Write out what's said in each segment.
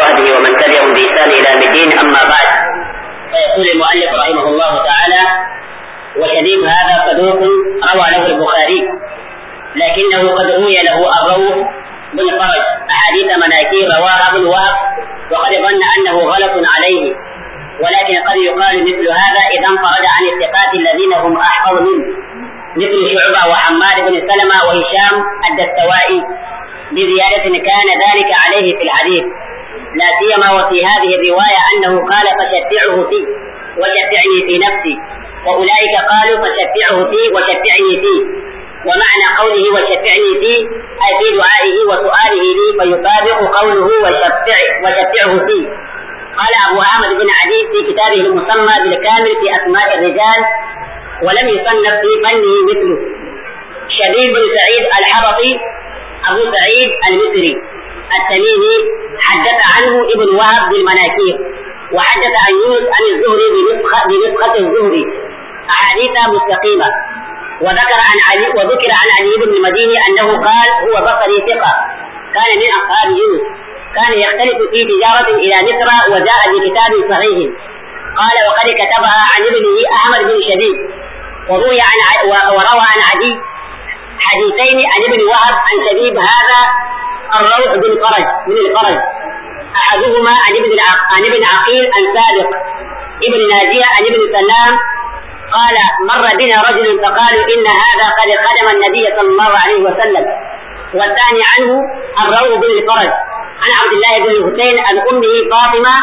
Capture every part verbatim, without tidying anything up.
وصحبه ومن تبعهم بإحسان إلى يوم الدين. أما بعد، فيقول المؤلف رحمه الله تعالى: وشبيب هذا صدوق روى له البخاري، لكنه قد روي له الروح بن فرج أحاديث مناكير رواها ابن وهب، وقد ظن أنه غلط عليه، ولكن قد يقال مثل هذا إذا انفرد عن الثقات الذين هم أحفظ منه، مثل شعبة وحماد بن سلمة وهشام الدستوائي، بزيادة كان ذلك عليه في الحديث، لا سيما وفي هذه الرواية أنه قال: فشفعه فيه وشفعني في نفسي، وأولئك قالوا: فشفعه فيه وشفعني فيه. ومعنى قوله وشفعني فيه أي في دعائه وسؤاله لي، فيطابق قوله وشفع وشفعه فيه. قال أبو أحمد بن عدي في كتابه المسمى بالكامل في أسماء الرجال: ولم يصنف في فنه مثله. شبيب بن سعيد الحبطي أبو سعيد المصري التميمي حدث عنه ابن وهب بالمناكير، وحدث عن يونس عن الزهري بنسخة, بنسخة الزهري أحاديث مستقيمة. وذكر عن علي وذكر عن علي بن المديني أنه قال: هو بصري ثقة، كان من أصحاب يونس، كان يختلف في تجارة إلى مصر وجاء بكتاب صحيح. قال: وقد كتبها عن ابنه أحمد بن شبيب. وروي عن وروى عن عدي حديثين عن ابن وهب عن شبيب هذا الروح بن فرج من الفرج، أحدهما عن ابن عن ابن عقيل عن سابق ابن ناجية عن ابن سلام قال: مر بنا رجل فقالوا: إن هذا قد خدم النبي صلى الله عليه وسلم. والثاني عنه الروح بن الفرج عن عبد الله بن الحسين عن أمه فاطمة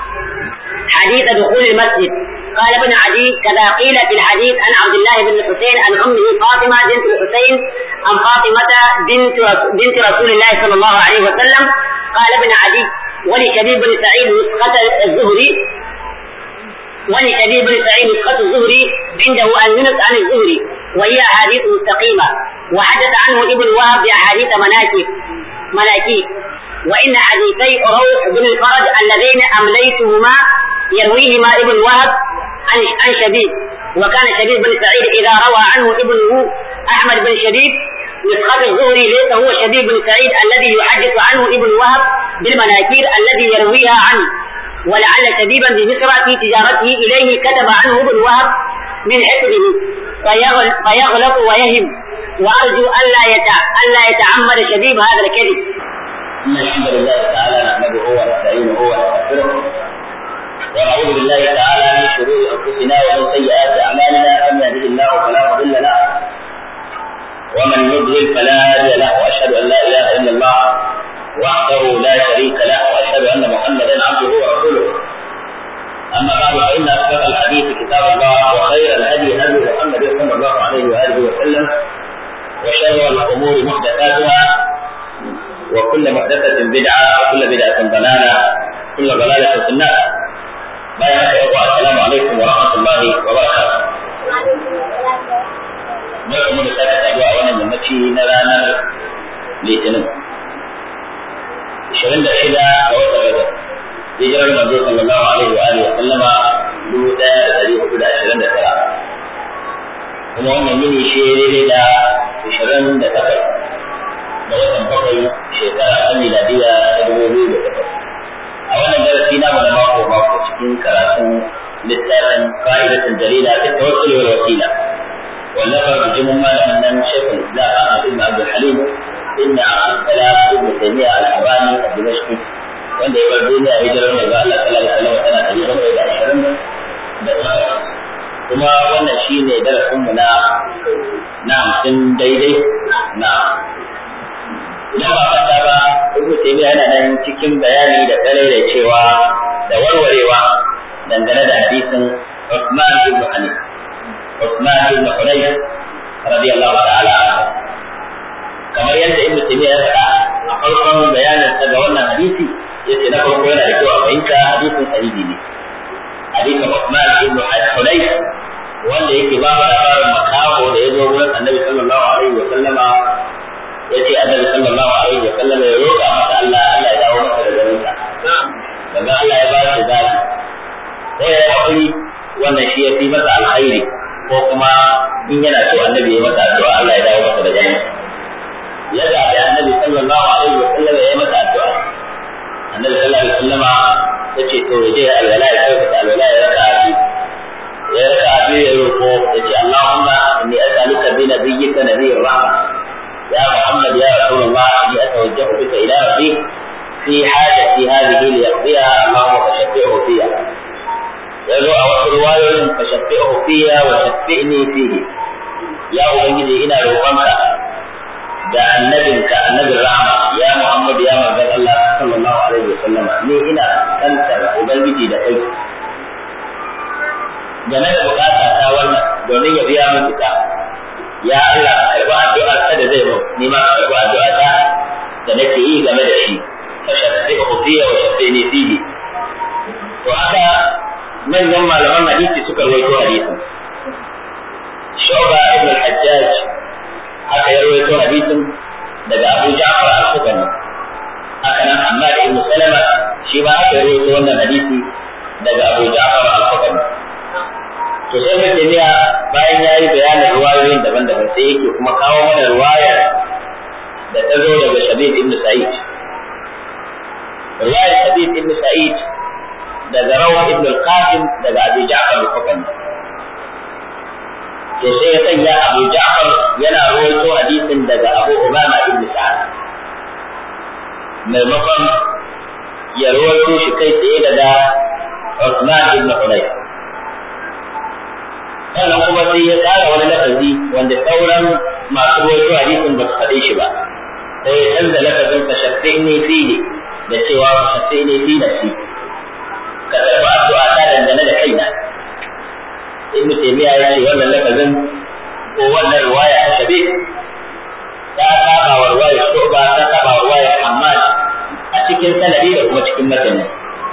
حديث دخول المسجد. قال ابن عدي: كذا قيل في الحديث عن عبد الله بن الحسين عن أمه فاطمة بنت الحسين عن فاطمة بنت بنت رسول الله صلى الله عليه وسلم. قال ابن عدي: ولشبيب بن سعيد نسخة الزهري ولشبيب بن سعيد نسخة الزهري عنده عن يونس عن الزهري، وهي أحاديث مستقيمة. وحدث عنه ابن وهب بأحاديث مناكب مناكيب. وإن حديثي روح بن الفرج اللذين أمليتهما يرويهما ابن وهب عن عن شبيب. وكان شبيب بن سعيد إذا روى عنه ابنه أحمد بن شبيب نسخة الزهري ليس هو شبيب بن سعيد الذي يحدث عنه ابن وهب بالمناكير الذي يرويها عنه. ولعل شبيبا بمصر في تجارته إليه كتب عنه ابن وهب من حفظه فيغلط ويهم، وأرجو ألا ألا يتعمد شبيب هذا الكذب. إن الحمد لله تعالى نحمده ونستعينه ونستغفره، ونعوذ بالله تعالى من شرور أنفسنا ومن سيئات أعمالنا، من يهده الله فلا مضل له ومن يضلل فلا هادي له، وأشهد أن لا إله إلا الله وحده لا شريك له، وأشهد أن محمدا عبده ورسوله. أما بعد، فإن أصدق الحديث كتاب الله، وخير الهدي هدي محمد صلى الله عليه وآله وسلم، وشر الأمور محدثاتها، وكل محدثة بدعة، وكل بدعة ضلالة، كل ضلالة في النار. السلام عليكم ورحمة الله وبركاته. barkamu da sake saduwa a wannan yammaci na ranar Litinin ishirin da shida ga watan Rajab, hijirar manzo sallallahu alaihi wa alihi wa sallama dubu ɗaya da ɗari hudu da ashirin da tara, kuma wannan yini shi daidai da ishirin da takwas da watan bakwai shekara ta miladiya ta dubu biyu da takwas. A wannan darasi namu na mako mako cikin karatun littafin qa'idatun jalila fi tawassul wal wasila, واللفظ بجمع من شيخ الإسلام أحمد بن عبد الحليم ابن عبد السلام ابن تيمية الحراني الدمشقي، wanda ya bar duniya a hijirar manzo Allah sallallahu alaihi wasallam tana ɗari bakwai da ashirin da tara, kuma wannan shine darasin mu na na hamsin daidai. Na idan ba fata ba, Ibn Taymiyyah yana nan cikin bayani da tsare da cewa da warwarewa dangane da hadisin Uthman ibn Hanif Uthman ibn Hunayf radiyallahu ta'ala anhu. Kamar yadda Ibn Taymiyyah ya faɗa a farkon bayanin sa ga wannan hadisi, yace na farko yana da kyau a fahimta hadisin sahihi ne. Hadisin Uthman ibn Hunayf wanda yake ba da labarin makaho da ya zo wurin Annabi sallallahu alaihi wa sallama, yace Annabi sallallahu alaihi wa sallama ya roƙa masa Allah Allah ya dawo masa da ganinsa. Daga Allah ya ba shi zaɓi, sai ya haƙuri, wannan shi ya fi masa alkhairi, ko kuma in yana so Annabi ya masa addu'a Allah ya dawo masa da ganinsa. Ya ga Annabi sallallahu alaihi wa sallama ya masa addu'a. Annabi sallallahu alaihi wa sallama to ya je alwala ya kai alwala ya raka abi ya raka abi ya roko ya ce Allahumma inni as'aluka bi nabiyyika nabiyyir rahma ya Muhammad ya Rasulullah inni atawajjahu bika ila rabbi fi hajati hadhihi liyaqdiha Allahumma fashaffi'hu fiha yazo a wasu riwayoyin fashaffi'hu fiha wa shaffi'ni fihi ya ubangiji ina roƙonka da annabinka annabin rahama ya Muhammad ya manzon Allah sallallahu alaihi wasallam ni ina kantar ubangiji da kai game da bukata ta wannan domin ya biya min buka ya Allah karbi addu'ar ta da zai mu ni ma karbi addu'a ta da nake yi game da shi fa shafi'u fiya wa shafi'ni fihi to haka manyan malaman hadisi suka rawaito hadisin Shu'ba ibn al-Hajjaj haka ya rawaito hadisin daga Abu Ja'far al-Sukani haka nan Hammad ibn Salama shi ma haka ya rawaito wannan hadisi daga Abu Ja'far al-Sukani to sai mai tafiya bayan ya yi bayanin ruwayoyin daban-daban sai yake kuma kawo mana ruwayar da ta zo daga Shabib ibn Sa'id ruwayar Shabib ibn Sa'id daga Rawh ibn al-Qasim daga Abu Ja'far al-Sukani to sai ya sanya Abu Ja'far yana rawaito hadisin daga Abu Umama ibn Sa'ad maimakon ya rawaito shi kai tsaye daga Uthman ibn Hunayf sannan kuma sai ya tsara wani lafazi wanda sauran masu rawaito hadisin ba su faɗe shi ba sai ya canza lafazin fashaffini fihi da cewa fashaffini fi nafsi ka karɓi addu'a ta dangane da kaina ibn Taymiya ya ce wannan lafazin ko wannan riwaya ta Shabib ta saba wa riwaya Shu'ba ta saba wa riwaya Hammad a cikin sanadi da kuma cikin matani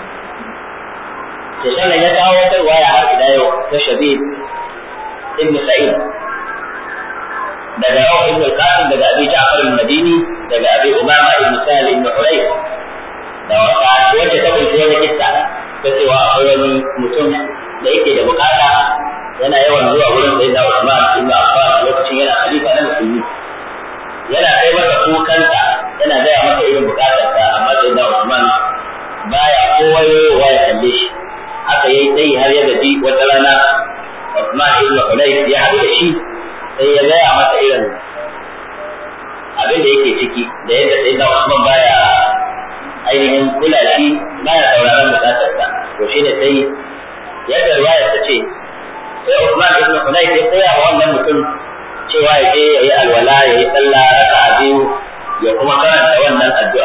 to sannan ya kawo wata riwaya har ila yau ta Shabib ibn Sa'id daga Rawh ibn al-Qasim daga Abi Ja'far al-Madini daga Abi Umama ibn Sa'id ibn Hurayth da wata wacce ta kunshi wani kissa ta cewa akwai wani mutum da yake da bukata yana yawan zuwa wurin sai da Usman ibn Affan lokacin yana khalifa na musulmi yana kai masa kukansa yana gaya masa irin bukatarsa amma sai da Usman baya kowayowa ya kalle shi haka yayi sai har ya gaji wata rana Usman ibn Hunayf ya haɗu da shi sai ya gaya masa irin abin da yake ciki da yadda sai da Usman baya ainihin kula shi baya sauraron bukatarsa to shine sai yadda riwaya ta ce sai Uthman ibn Hunayf ya koya wa wannan mutum cewa ya je ya yi alwala ya yi sallah raka'a biyu ya kuma karanta wannan addu'a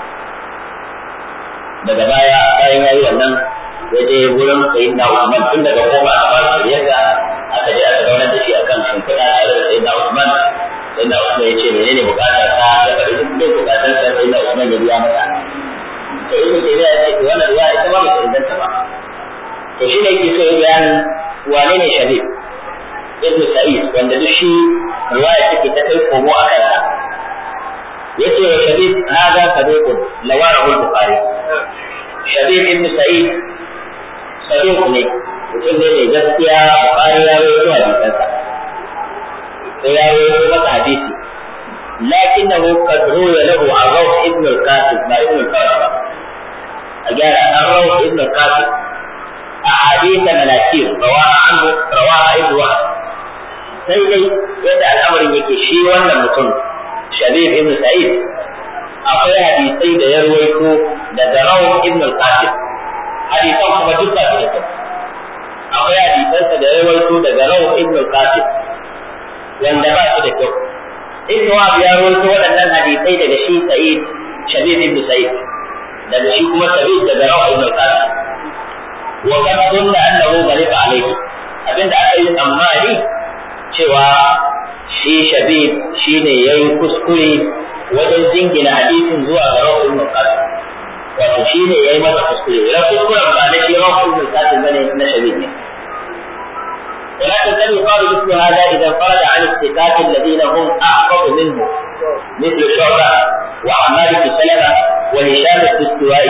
daga baya bayan ya yi wannan ya je wurin sayyidina Uthman tun daga kofa a fara shirya aka je aka zaunar da shi akan shimfiɗa tare da sayyidina Uthman sayyidina Uthman ya ce menene bukatar sa ya faɗi duk bukatar sa sayyidina Uthman ya biya masa to ibn Taymiyyah ya ce wannan riwaya ita ba ta inganta ba to shi ne yake so ya bayanin wane ne Shabib ibn Sa'id wanda duk shi riwaya take ta kai komo a kansa yace wa Shabib hada sadiqun lawarahu al-Bukhari Shabib ibn Sa'id sadiq ne mutum ne mai gaskiya Bukhari ya rawaito hadisansa sai ya rawaito masa hadisi lakinnahu qad ruya lahu an Rawh ibn al-Qasim ma ibn al-Qasim ajara an Rawh ibn al-Qasim أحاديث مناكير رواها عنه رواها ابن وهب sai dai yadda al'amarin yake shi wannan mutum Shabib ibn Sa'id akwai hadisai da ya rawaito daga Rawh ibn al-Qasim hadisan kuma duk ba su da akwai hadisansa da ya rawaito daga Rawh ibn al-Qasim wanda ba su da kyau ibn Wahab ya rawaito waɗannan hadisai daga shi Sa'id Shabib ibn Sa'id daga shi kuma Sa'id daga Rawh ibn al-Qasim وقد ظن أنه غلط عليه abinda aka yi tsammani cewa shi Shabib shine yayi kuskure wajen jingina hadisin zuwa ga Rawh ibn al-Qasim wato shine yayi masa kuskure ya kuskuren ba na shi Rawh ibn al-Qasim bane na Shabib ne ولكن لم يقال مثل هذا إذا انفرد عن الثقات الذين هم أحفظ منه مثل شعبة وعمار بن سلمة وهشام الدستوائي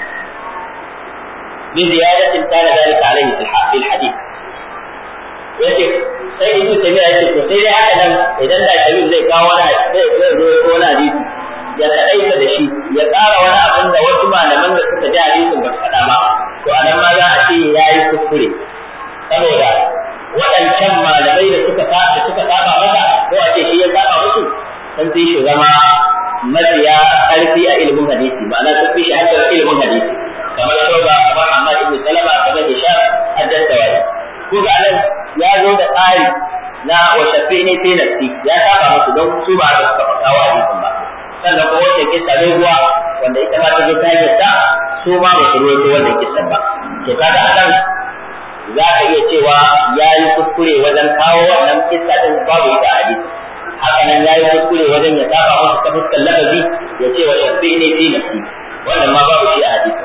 بزيادة كان ذلك عليه في الحديث. yace sai ibnu tabi'a yace to sai dai haka nan idan da Shabib zai kawo wani zai zai ko wani hadisi ya kadaita da shi ya ƙara wani abin da wasu malaman da suka ji hadisin ba su faɗa ba ne sai nafsi ya saba musu don su ba da suka faɗa wa hadisin ba sannan kuma wata kissa doguwa wanda ita ma ta zo ta yadda su ma ba su ruwaito wannan kissan ba to kaga akan za ka iya cewa ya yi kuskure wajen kawo wannan kissa din babu ita a hadisi haka nan ya yi kuskure wajen ya saba musu ta fuskar lafazi ya ce wa shafi ne fi nafsi wannan ma babu shi a hadisi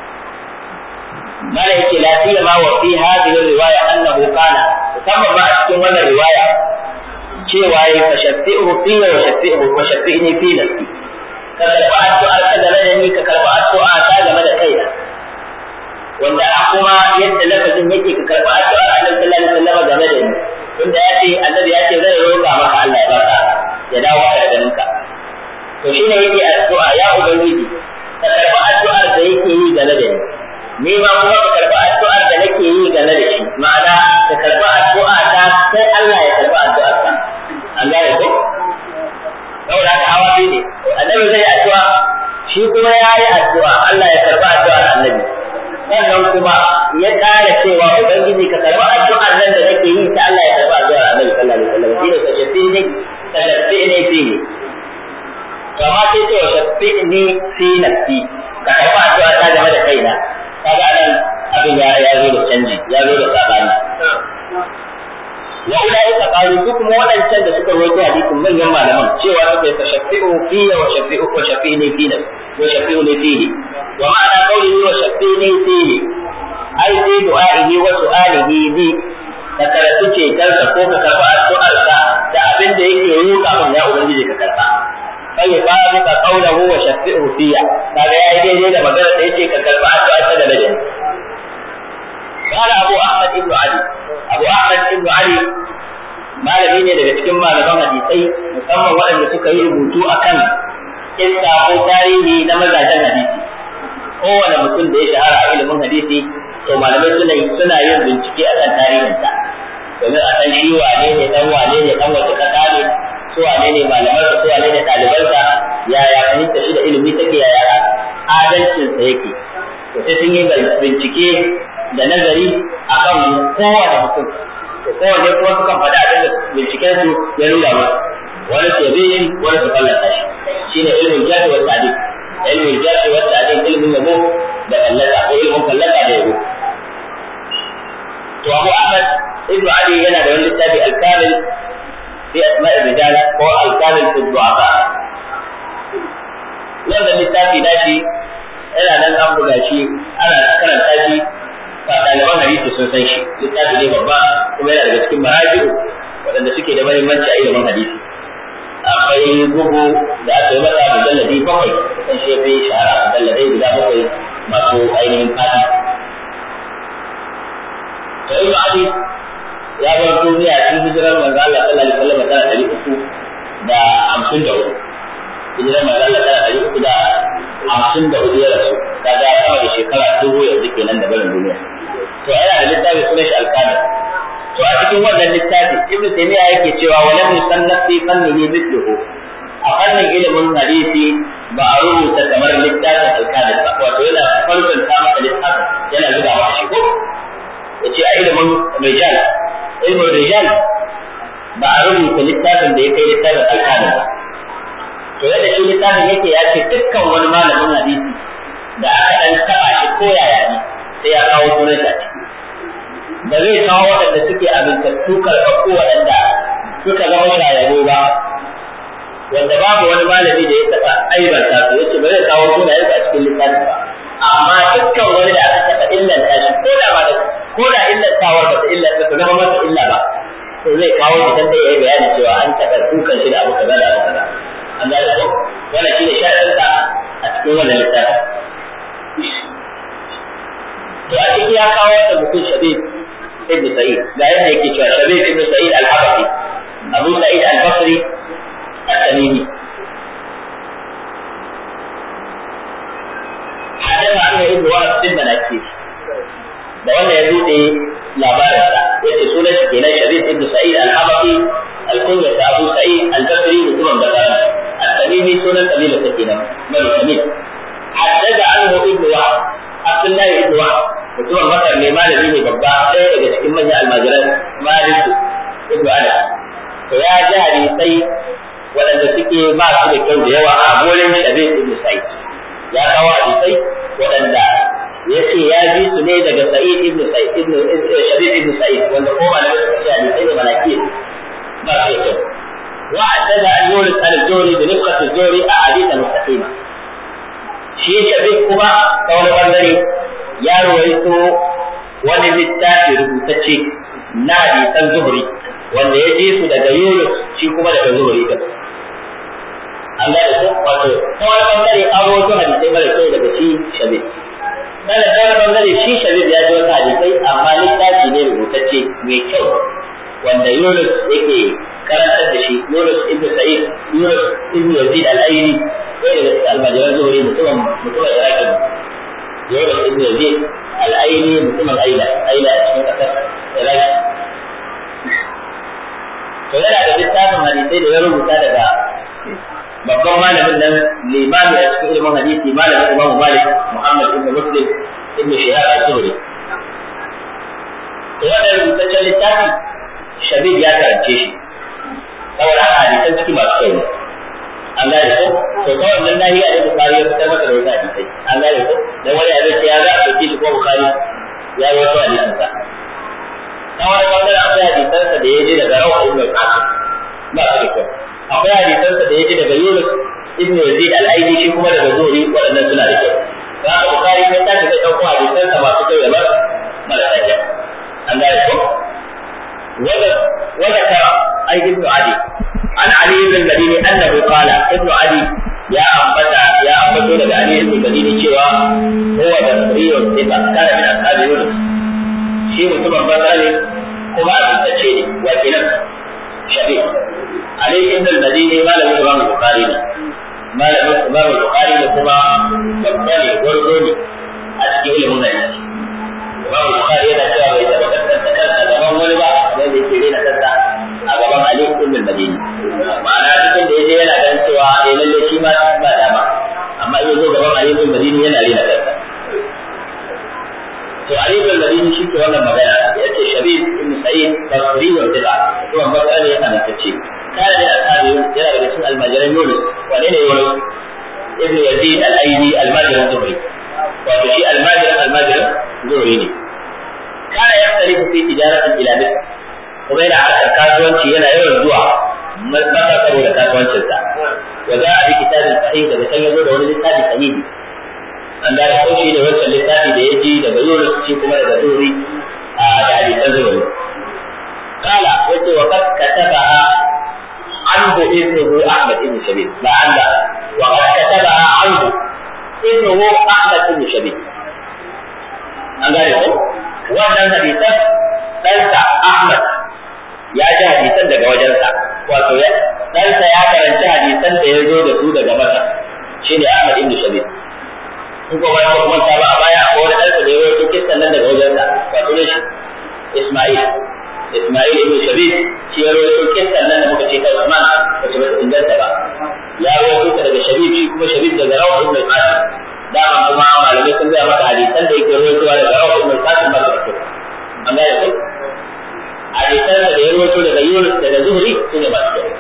mala yake la siyama wa fi hadhihi riwaya annahu kana musamman ba a cikin wannan riwaya cewa ya fashaffi'u fi wa shaffi'u wa shaffi'ni fi nafsi ka karba addu'a ka da radani ka karba addu'a ta game da kaina wanda a kuma yadda lafazin yake ka karba addu'a Annabi sallallahu alaihi wasallam game da ni tunda ya ce Annabi ya ce zai roƙa maka Allah ya baka ya dawo da ganinka to shine yake addu'a ya ubangiji ka karba addu'ar da yake yi game da ni ni ma kuma ka karba addu'ar da nake yi game da shi ma'ana ka karba addu'a ta sai Allah ya karba addu'ar ka an gane ko saboda haka hawa ne Annabi zai addu'a shi kuma ya yi addu'a Allah ya karba addu'ar Annabi sannan kuma ya ƙara cewa ubangiji ka karba addu'ar nan da nake yi ta Allah ya karba addu'ar Annabi sallallahu alaihi wasallam shi ne ka shafi ne ka shafi ne fi ne to amma sai ce wa shafi ne fi nafsi ka karba addu'a ta game da kaina kaga nan abin ya ya zo da canji ya zo da sabani wa ulai ka qalu su kuma wadancan da suka rawaito hadisin manyan malaman cewa suka yi shafi'u fi wa shafi'u wa shafi'ni fi wa shafi'uni fihi wa ma'ana qawli wa shafi'ni fihi ai sai du'a'ihi wa su'alihi bi ka karatu ce kansa ko ka karba addu'ar sa da abin da yake roƙa mun ya ubangiji ka karba sai ya fara ka qawluhu wa shafi'u fiya kaga yayi daidai da magana da yake ka karba addu'ar sa da ladabi قال أبو أحمد ابن علي أبو أحمد ابن علي malami ne daga cikin malaman hadisai musamman waɗanda suka yi rubutu akan kissa ko tarihi na mazajen hadisi kowane mutum da ya shahara a ilimin hadisi to malamai suna suna yin bincike akan tarihinsa domin a san shi wane ne dan wane ne dan wace kasa ne su wane ne malaman su wane ne ɗalibansa yaya fahimta shi da ilimi take yaya adalcinsa yake to sai sun yi bincike da nazari akan kowane mutum to kowane kuma suka faɗa abin da binciken su ya nuna musu wani su yabe shi wani su fallasa shi shine ilmin jahi wa ta'dil ilmin jahi wa ta'dil ilmin yabo da fallasa ko ilmin fallasa da yabo to Abu Ahmad ibn Ali yana da wani littafi al-kamil fi asma'i rijal ko al-kamil fi du'afa wannan littafi dashi yana nan an buga shi ana karanta shi ba ɗaliban hadisi sun san shi littafi ne babba kuma yana daga cikin maraji'u waɗanda suke da mahimmanci a ilimin hadisi akwai bugu da aka yi masa mujalladi bakwai kan shi fi shahara mujalladai guda bakwai masu ainihin fadi to ibn Ali ya bar duniya cikin hijirar manzo Allah sallallahu alaihi wasallam tana ɗari uku da hamsin da hudu hijirar manzo Allah tana ɗari uku da hamsin da hudu ya rasu kaga sama da shekara dubu yanzu kenan da barin duniya to yana da littafi sunan shi al-kamil to a cikin wannan littafi ibnu taymiya yake cewa wa lam yusannaf fi fannihi mithluhu a fannin ilimin hadisi ba a rubuta kamar littafin al-kamil ba wato yana farkon ta maka littafin yana zuba maka shi ko yace a ilimin rijal ilimin rijal ba a rubuta littafin da ya kai littafin al-kamil ba to yadda shi littafin yake ya ce dukkan wani malamin hadisi da aka dan taba shi ko yaya ne sai ya kawo sunan sa ba zai kawo waɗanda suke abintattu karɓaɓɓu waɗanda suka zama shayarwa ba wanda babu wani malami da ya taɓa aibanta su yace ba zai kawo sunayen a cikin littafin ba amma dukkan wani da aka taɓa illanta shi ko da ba da ko da illantawar ba ta illanta ta zama masa illa ba to zai kawo shi dan da yayi bayani cewa an taɓa dukan shi da abu kaza da abu kaza an gane ko wannan shine sharadin sa a cikin wannan littafin to a cikin ya kawo da mutum Shabib ibn Sa'id ga yadda yake cewa Shabib ibn Sa'id al-Habashi Abu Sa'id al-Basri al-Tamimi hadama an yi da wani bin manaki da wannan ya bude labarin sa yace sunan shi kenan Shabib ibn Sa'id al-Habashi al-Kunya Abu Sa'id al-Basri mutumin da kana al-Tamimi sunan kabila ta kenan Bani Tamim hadda anhu ibn Wahab Abdullahi ibn Wahab mutumin Masar ne malami ne babba ɗaya daga cikin manyan almajiran Malik ibn Anas to ya ji hadisai waɗanda suke ba su da kyau da yawa a gurin Shabib ibn Sa'id ya kawo hadisai waɗanda ya ce ya ji su ne daga Sa'id ibn Sa'id ibn Shabib ibn Sa'id wanda ko ba da suka hadisai ne malaki ba su da kyau wa haddada an yunus al-Zuhri bi nifqat az-Zuhri a hadith mustaqima shi Shabib kuma ta wani bangare ya rawaito wani littafi rubutacce na hadisan Zuhri wanda ya ji su daga Yunus shi kuma daga Zuhri din an ga su wato kuma bangare an rawaito hadisai mara kyau daga shi Shabib dan da bangare shi Shabib ya ji wata hadisai amma littafi ne rubutacce mai kyau wanda Yunus yake karantar da shi Yunus ibn Sa'id Yunus ibn Yazid al-Ayli sai da al-Majalan Zuhri mutum mutum Iraki Yunus ibn Yazid al-Ayli mutum Ayla Ayla cikin kasar Iraki to yana da littafin hadisai da ya rubuta daga babban malamin nan limami a cikin ilimin hadisi malamin Imam Malik Muhammad ibn Muslim ibn Shihab al-Zuhri to wannan rubutaccen littafi Shabib ya karance shi saboda hadisan ciki masu kyau an gane ko to ta wannan nahiya da Bukhari ya fitar maka da wata hadisai an gane ko dan wani ya zai ya ga a cikin shi ko Bukhari ya yi wata hadisin sa ta wani bangare akwai hadisan sa da ya ji daga Rawah ibn al-Qasim ba su da kyau akwai hadisan sa da ya ji daga Yunus ibn Yazid al-Aidi shi kuma daga Zuhri waɗannan suna da kyau da haka Bukhari sai ta ga dauko hadisan sa masu kyau da marasa kyau an gane ko wanda wanda ka ai ibn Ali an Ali ibn Madini annahu qala ibn Ali ya ambata ya ambato daga Ali ibn Madini cewa huwa basriyun thiqa kana min ashabi Yunus shi mutumin banza ne kuma abintace ne wa kenan Shabib Ali ibn Madini malamin Imam Bukhari ne malamin Imam Bukhari ne kuma babba ne gwarzo ne a cikin ilimin hadisi Imam Bukhari yana cewa bai taɓa kasance kansa gaban wani ba wanda yake rena kansa a gaban Ali ibn Madini ma'ana cikin da yaje yana ganin cewa eh lalle shi ma ba dama amma in zo gaban Ali ibn Madini yana rena kansa to Ali ibn Madini shi ke wannan magana yace Shabib ibn Sa'id basri wa Tiba to an baka ne yana tace kana da ashabi yana daga cikin almajiran Yunus wane ne Yunus ibn Yazid al-Aidi almajiran Zuhri wato shi almajiran almajiran Zuhri ne kana ya tsari fi tijaratin ila Misr kuma yana harkar kasuwanci yana yawan zuwa maka saboda kasuwancinsa wa za a bi kitabin sahih daga can yazo da wani littafi sahihi an da ko shi da wancan littafi da yaji daga Yunus shi kuma daga Zuhri a da hadisan Zuhri kala yace wa qad katabaha anhu ibnuhu Ahmad ibn Shabib ba anda wa qad katabaha anhu ibnuhu Ahmad ibn Shabib an gane ko wannan hadisan ɗansa Ahmad ya ji hadisan daga wajensa wato ya ɗansa ya karanci hadisan da ya zo da su daga masa shi ne Ahmad ibn Shabib in ko wani kuma ta ba a baya ko wani ɗansa da ya zo cikin sannan daga wajensa wato ne shi Isma'il Isma'il ibn Shabib shi ya zo cikin sannan da muka ce ta Usman wace ba ta inganta ba ya zo daga Shabib shi kuma Shabib daga Rawah ibn al-Qasim dama kuma malamai sun gaya maka hadisan da yake rawaitowa daga Rawah ibn al-Qasim ba su da amma ya ce hadisan da ya rawaito daga Yunus daga Zuhri sun ne ba su da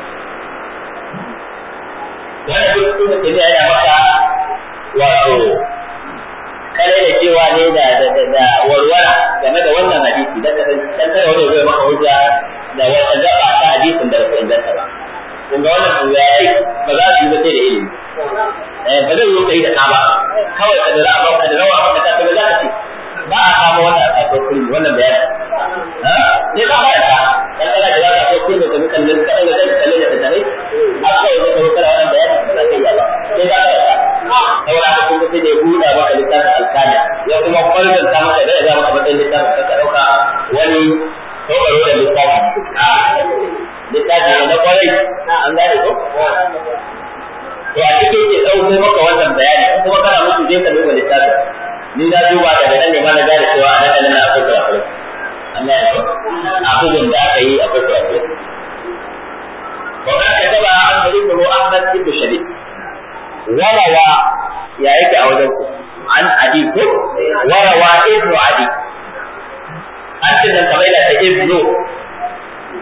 wannan duk sun ce da yana maka wato kare da cewa ne da da da warwara game da wannan hadisi da kan kare wani zai maka hujja da wata gaba ta hadisin da ba inganta ba kun ga wannan ya yi ba za su yi ba sai da ilimi ba zai yi kai da ka ba kawai ka da rawa ka da rawa ka ta kuma za ka ce ba a kama wannan a cikin wannan bayani ha ne ka ba ta dan kana da za ka so kun da kan nan kai da zai kalle da tare a kai da ka kara wannan bayani ba za ka yi ba sai ka ta saboda ka kun sai da buɗa maka littafin alkali ya kuma farzan ta maka da ya maka matsayin littafin ka dauka wani sauraro da littafin a littafi na kwarai an gane ko to a cikin ke dauko maka wannan bayani kuma kana musu je ka duba littafin ni na duba daga nan ne ma na gane cewa a nan na akwai kurakurai amma ya ko abubuwan da aka yi akwai kurakurai wa kan kataba an ibnu Ahmad ibn Shabib warawa ya yake a wajen ku an adi ko warawa ibnu adi an ce dan kamar da ibnu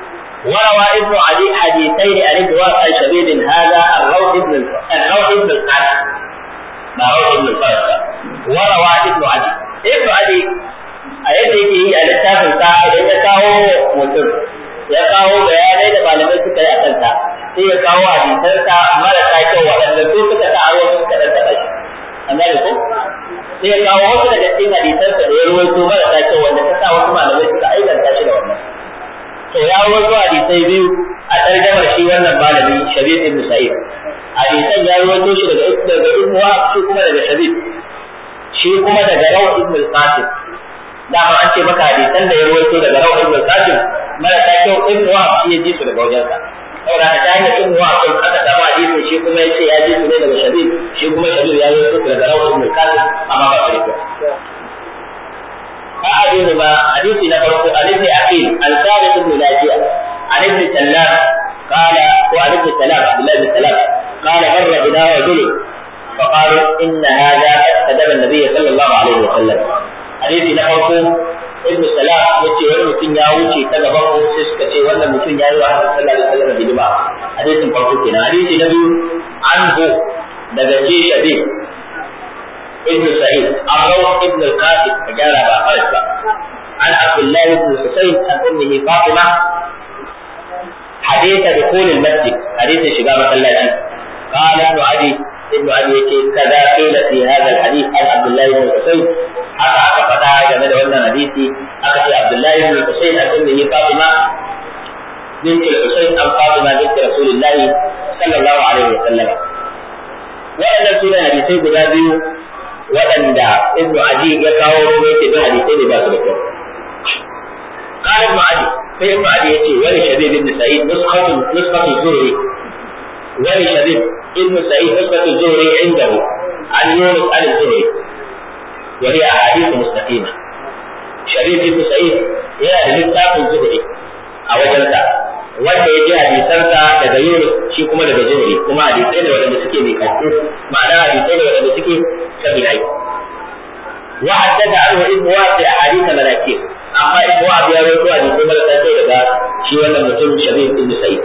وروى ابن عدي حديثين عن ابن عن شبيب هذا الروح ابن الروح ابن القاسم ما روح ابن القاسم وروى ابن عدي ابن عدي أيدي في الكتاب الكافر يكاو متر يكاو بياني لمعلمين سكري أكلتا يكاو حديثا مرة كاو وأن نسوك تتعاون سكري أكلتا an gane ko sai ya kawo wasu daga cikin hadisansa da ya ruwaito marasa kyau wanda ta sa wasu malamai suka aikata shi da wannan to ya ruwaito hadisai biyu a tarjamar shi wannan malami Shabib ibn Sa'id hadisan ya ruwaito shi daga daga Ibn Wahab shi kuma daga Shabib shi kuma daga Raw ibn al-Qasim da ba an ce maka hadisan da ya ruwaito daga Raw ibn al-Qasim marasa kyau Ibn Wahab shi ya ji su daga wajensa saboda ta hanyar Ibn Wahab aka samu hadisin shi kuma ya ce ya ji su ne daga Shabib shi kuma Shabib ya ruwaito daga Raw ibn al-Qasim amma ba shi أحدهما حديث نفرق عن ابن عقيل عن ثابت بن ناجية عن ابن سلام قال وعن ابن سلام عبد الله بن سلام قال مر بنا رجل فقالوا إن هذا كذب النبي صلى الله عليه وسلم حديث نفرق ابن سلام yace wani mutum ya wuce ta gaban mu sai suka ce wannan mutum ya yi wa sallallahu alaihi wasallam hidima hadisin farko kenan hadisi na biyu anhu daga ce Shabib ابن سعيد عمرو ابن القاسم فجاء بأخرج عن عبد الله بن حسين عن أمه فاطمة حديث دخول المسجد حديث شباب الثلاثين قال ابن عدي ابن عدي كذا قيل في هذا الحديث عن عبد الله بن حسين حتى عقبتها جمد وانا حديثي أخذ عبد الله بن حسين عن أمه فاطمة بنت الحسين عن فاطمة بنت رسول الله صلى الله عليه وسلم وأن سنة حديثي قدابي waɗanda Ibn Adi ya kawo ruwa yake da hadisai ne ba su da kyau. Qala Ibn Adi sai Ibn Adi yace wani Shabib ibn Sa'id nuskhatu nuskhatu Zuhri wani Shabib ibn Sa'id nuskhatu Zuhri indahu an Yunus al-Zuhri wa hiya ahadith mustaqima. Shabib ibn Sa'id yana da littafin Zuhri a wajensa wanda ya ji hadisansa daga Yunus shi kuma daga Zuhri kuma hadisai ne waɗanda suke mai kasu ma'ana hadisai ne waɗanda suke sabihai wa haddada anhu ibn Wahab bi ahadith manakir amma ibn Wahab ya rawaito hadisai marasa sai daga shi wannan mutum Shabib ibn Sa'id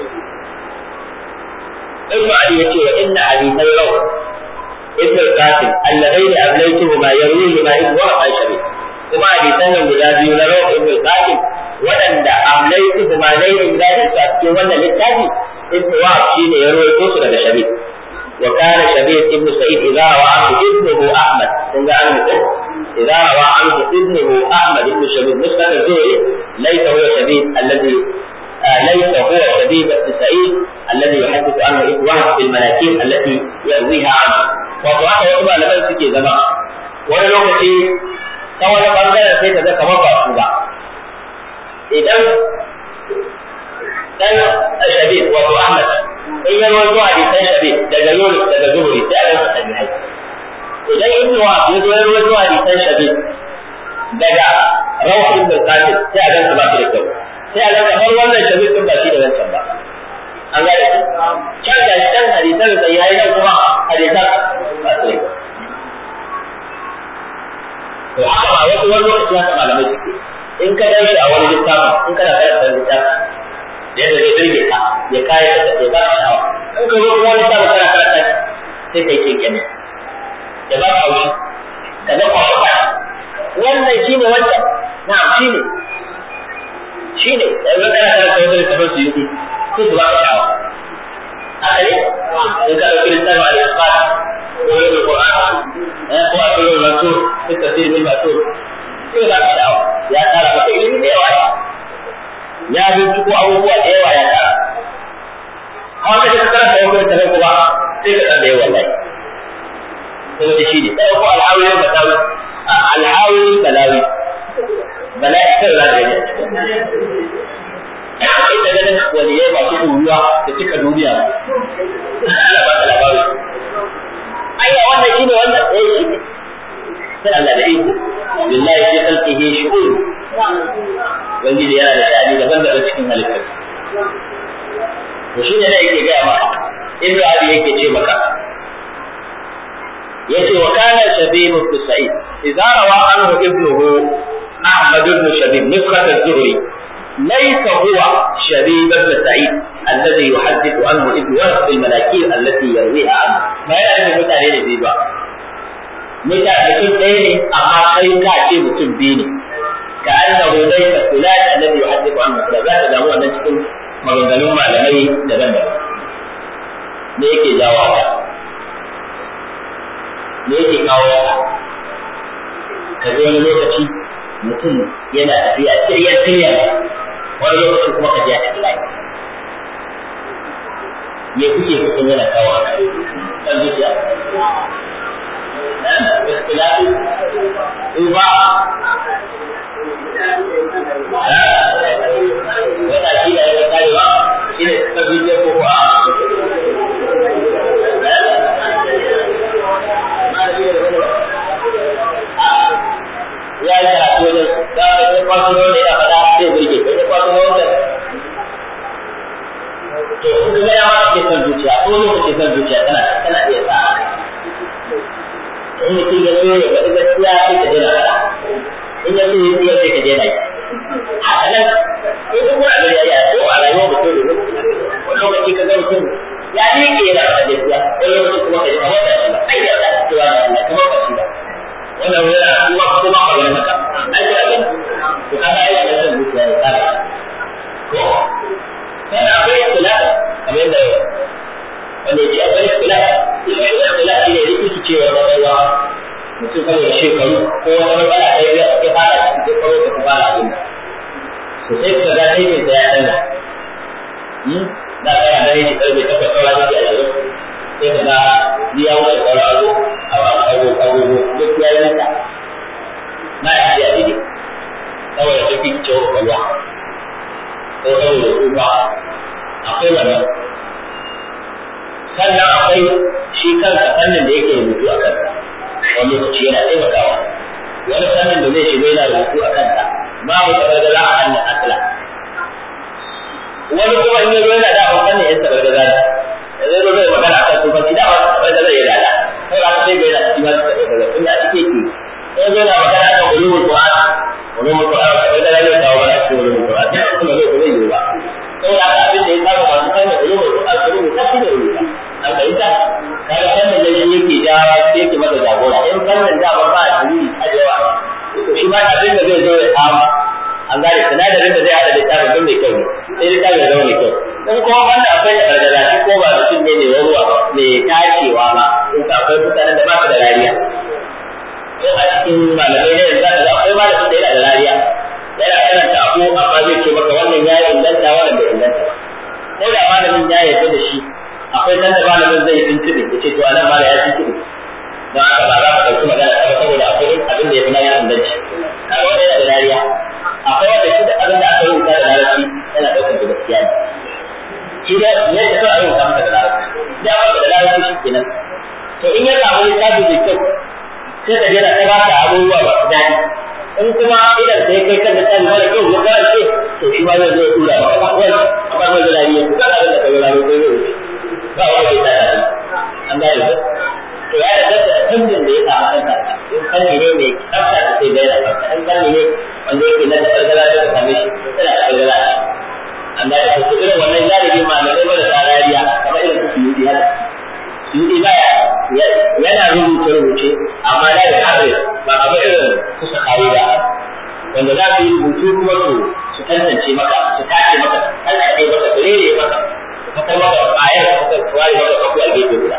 ibn Ali yace wa inna hadithai raw ibn al-Qasim alladhina ablaytuhuma yarwihima ibn Wahab an Shabib kuma hadisan nan guda biyu na raw ibn al-Qasim waɗanda amlaitu kuma laifin zaɗin su a cikin wannan littafi ibn Wahab shi ne ya rawaito su daga Shabib wa kana Shabib ibn Sa'id idza rawa anhu ibnuhu Ahmad kun ga an mutum idza rawa anhu ibnuhu Ahmad ibn Shabib musnad az-Zuhri laysa huwa Shabib alladhi laysa huwa Shabib ibn Sa'id alladhi yuhaddithu anhu ibn Wahab bil manakir allati yarwiha anhu wa haka wasu malaman suke zama wani lokaci ta wani bangaren sai ka ga kamar ba su ba idan dan Shabib wato Ahmad in ya rawaito hadisan Shabib daga Yunus daga Zuhri sai a rasa sahihai idan Ibn Wahab ya rawaito hadisan Shabib daga Rawh ibn al-Qasim sai a ga ba shi da kyau sai a ga har wannan Shabib din ba shi da wancan ba an ga can da can hadisan sahihai nan kuma hadisan ba sai to haka ba wasu wani lokaci haka malamai suke in ka dace a wani littafi in kana karanta littafi da yadda zai dirge ka ya kai ka da ba ka hawa in ka zo wani littafi kana karanta sai kai ke kenan da ba ka wuce ka ga kwa kwa wannan shine wanda na shine shine da ga kana karanta wani littafi su yi ko ba ka hawa haka ne in ka dauki littafi al-Isqat ko al-Qur'an eh ko al-Mansur fi tafsir min Mansur sai ba ka hawa ya tara maka ilimi da yawa ya binciko abubuwa da yawa ya tara amma da ka karanta wannan tafi kuma sai ka tsanda yawa wallahi to da shi ne sai ko al-hawi da tawi al-hawi balawi bala'i sai da ne ita ganin waliyai ba su ruwa da cika duniya Allah ba ta labari ayya wannan shine wannan eh shi sai Allah da iko billahi fi khalqihi shu'ur wani da yana da sha'ani daban-daban cikin halittar to shine ne yake ga ma ibnu abi yake ce maka yace wa kana Shabib ibn Sa'id idza rawa anhu ibnuhu Ahmad ibn Shabib nusrat az-Zuhri ليس هو شبيب بن سعيد الذي يحدث عنه ابن وهب بالمناكير التي يرويها عنه ما يعرف متى ne ba mita mutum ɗaya ne amma kai ka ce mutum biyu ne ka annahu laysa fulan alladhi yuhaddithu anhu da za ka damu wannan cikin maganganun malamai daban-daban me yake jawo haka me yake kawo haka ka ga wani lokaci mutum yana tafiya tiryan tiryan wani lokaci kuma ka ji a cikin layi me kuke kusan yana kawo haka kan zuciya na ikhtilafi uba wata shi da ya karewa shi ne suka zuciya ko kuwa ya yi karatu wajen za ka yi kwasu na wanda ya faɗa zai burge ka yi kwasu na wanda to in ka gaya ma ke son zuciya ko lokacin son zuciya tana tana iya sa in mutum ya so ya faɗi gaskiya sai ka daina faɗa in ya so ya tsiyar sai ka daina yi haka nan in kuma a gari ya so a rayuwar mutum da wani lokaci ka ga mutum ya miƙe yana faɗa gaskiya wani lokaci kuma ka ji kamar da shi ba ai da ta cewa na kamar ba shi ba wannan yana kuma kuma ba wani haka ai da abin to kaga ai da son zuciya ya tsara ko sai akwai ikhtilaf kamar da wanda yake akwai ikhtilaf ikhtilaf ne rikici cewa rayuwa mutum kan da shekaru ko wata matsala ta yi ya fara cikin karo da kuma fara abin to sai ka ga sai ne da ya tsaya hmm da kana da yake karbe ta fara da ya yi sai ka ga biya wani sauraro a abu abu duk ya yi ta na ya ji dai saboda take cewa kwalwa ko saboda tsufa akwai wannan sannan akwai shi kansa fannin da yake rubutu a kansa wani lokaci yana taimakawa wani fannin da zai shiga yana rubutu a kansa babu tabargaza a hannun asala wani kuma in yazo yana da fannin yan tabargaza ne zai zo zai magana a kan tsufanci da wani tabargaza ya dada sai ba sai bai da cikin wasu tabargaza inda a cike ke sai zo na magana a kan ulumul qur'an ulumul qur'an tabargaza ne kawo mana cikin ulumul qur'an kuma zai zai yi ba sai da abin da ya saba masu kai da ulumul qur'an ulumul qur'an da ulumul an fahimta kaga fannin da yake da yake masa jagora in fannin da ba ba dalili ajewa to shi ma abin da zai zo ya samu an gane sinadarin da zai hada da tarin don mai kyau sai da tarin zama mai kyau in kuma wanda akwai da gargaza ko ba mutum ne mai ruwa mai tashewa ba in ka akwai mutanen da ba su da rariya ko a cikin malamai ne yanzu da akwai malamin da yana da rariya yana karanta abu amma zai ce maka wannan ya inganta wannan bai inganta ba ko da malamin ya yarda da shi akwai nan da malamin zai tuntube ya ce to anan mala ya tuntube don haka ba za ka ɗauki magana ba saboda akwai abin da ya fi na ya inganci kaga wani yana da rariya akwai wanda shi da abin da aka rubuta da larabci yana ɗaukar da gaskiya ne shi da ne da a rubuta masa da larabci da aka da larabci shi kenan to in ya samu littafi da kyau sai ka jera ta baka abubuwa ba su daɗi in kuma idan sai kai kan littafi mara kyau ya karance to shi ma zai zo ya tura ba wani amma mai da lariya ku kan abin da ka yi larabci zai wuce ba wanda ya tsaya an gane ba to ya da da tantin da ya samu kanka in fanni ne mai tsafta da sai da yana in fanni ne wanda yake na gargara da same shi tana da gargara an gane ko irin wannan jarabi malamai ba da tarariya kamar irin su yi haka yi baya yana rubuce rubuce amma da ya harre ba kamar irin su sakari ba wanda za su yi rubutu kuma su su tantance maka su tace maka tantance maka su rere maka fitar maka ayar da kuka ware maka kafu a gefe guda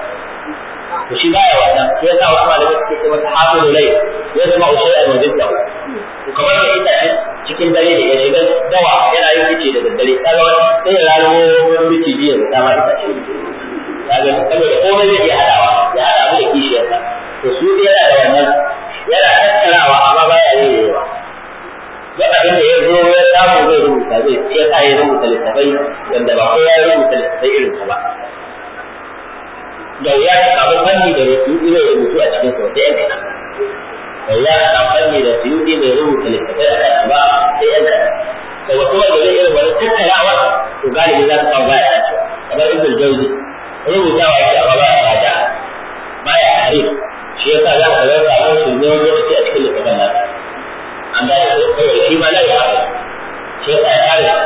to shi baya wannan sai ya sa wasu malamai suke ce masa hafizu lai ya zama usai a wajen da to kamar da ita cikin dare da ya shiga dawa yana yin fice da daddare kaga sai ya raro wani miki biyu da dama ita ce kaga saboda komai zai iya hadawa ya hada abu da kishiyarsa to su yana da wannan yana tattarawa amma baya yin yawa duk abin da ya zo ya samu zai rubuta zai ce ka yi rubuta littafai wanda ba kowa ya rubuta littafai irin sa ba da ya samu fanni da rubutu zai rubutu a cikin sa sai yanka da ya samu fanni da rubutu zai rubuta littafai a kan ba sai yanka da wasu wanda zai irin wani tattarawa to galibi za su samu baya dacewa kamar ibn jawzi rubutawa yake amma baya raja baya harif shi yasa za ka ga samu su ne wani lokaci a cikin littafin nan an gane ko kawai shi ma lai ba shi yasa ya kare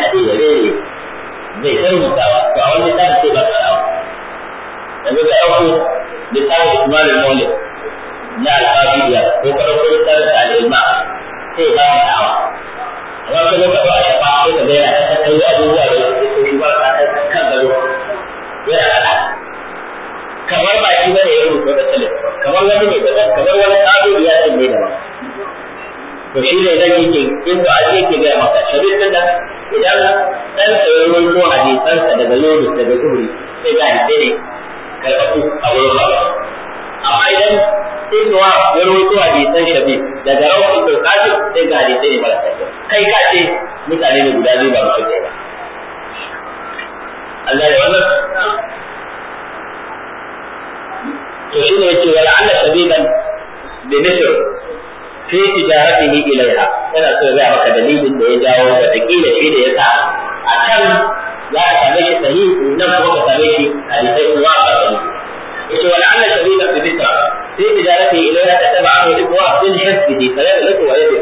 ce ya rere zai sai mutawa to a wani littafin sai ba ka sha'awa yanzu ga ɗauko littafin Ismail al-Mawlid na al-Qadiyya ko ka ɗauko littafin al-Ilma sai ba ka sha'awa amma ka zo ka ɗau a shafa sai ka ga yana ta kai abubuwa da su so shi ba ka kan gado yana haɗa kamar ba shi bane ya rubuta da talib kamar wani ne daban kamar wani tsaro ya ce ne daban to shi ne zan yake in ba a yake ga maka shabir din da idan dan sayoyin ko hadisan sa daga yobe daga zuhri sai ga hadisi ne karɓu a wurin ba amma idan ibn wa ya rawaito hadisan shabir daga rawi ko kaji sai ga hadisi ne mara kai ka ce mutane ne guda biyu ba su kai ba Allah ya wannan to shi ne yace wala alla sabilan bi misr fi tijaratihi ilaiha yana so ya maka dalilin da ya jawo da takila shi da yasa a can za ka same shi sahihi nan kuma ka same shi hadisai uwa a gaba yace wala alla sabilan bi misr fi tijaratihi ilaiha tataba'u ibwa bin hisbihi kala da ko waye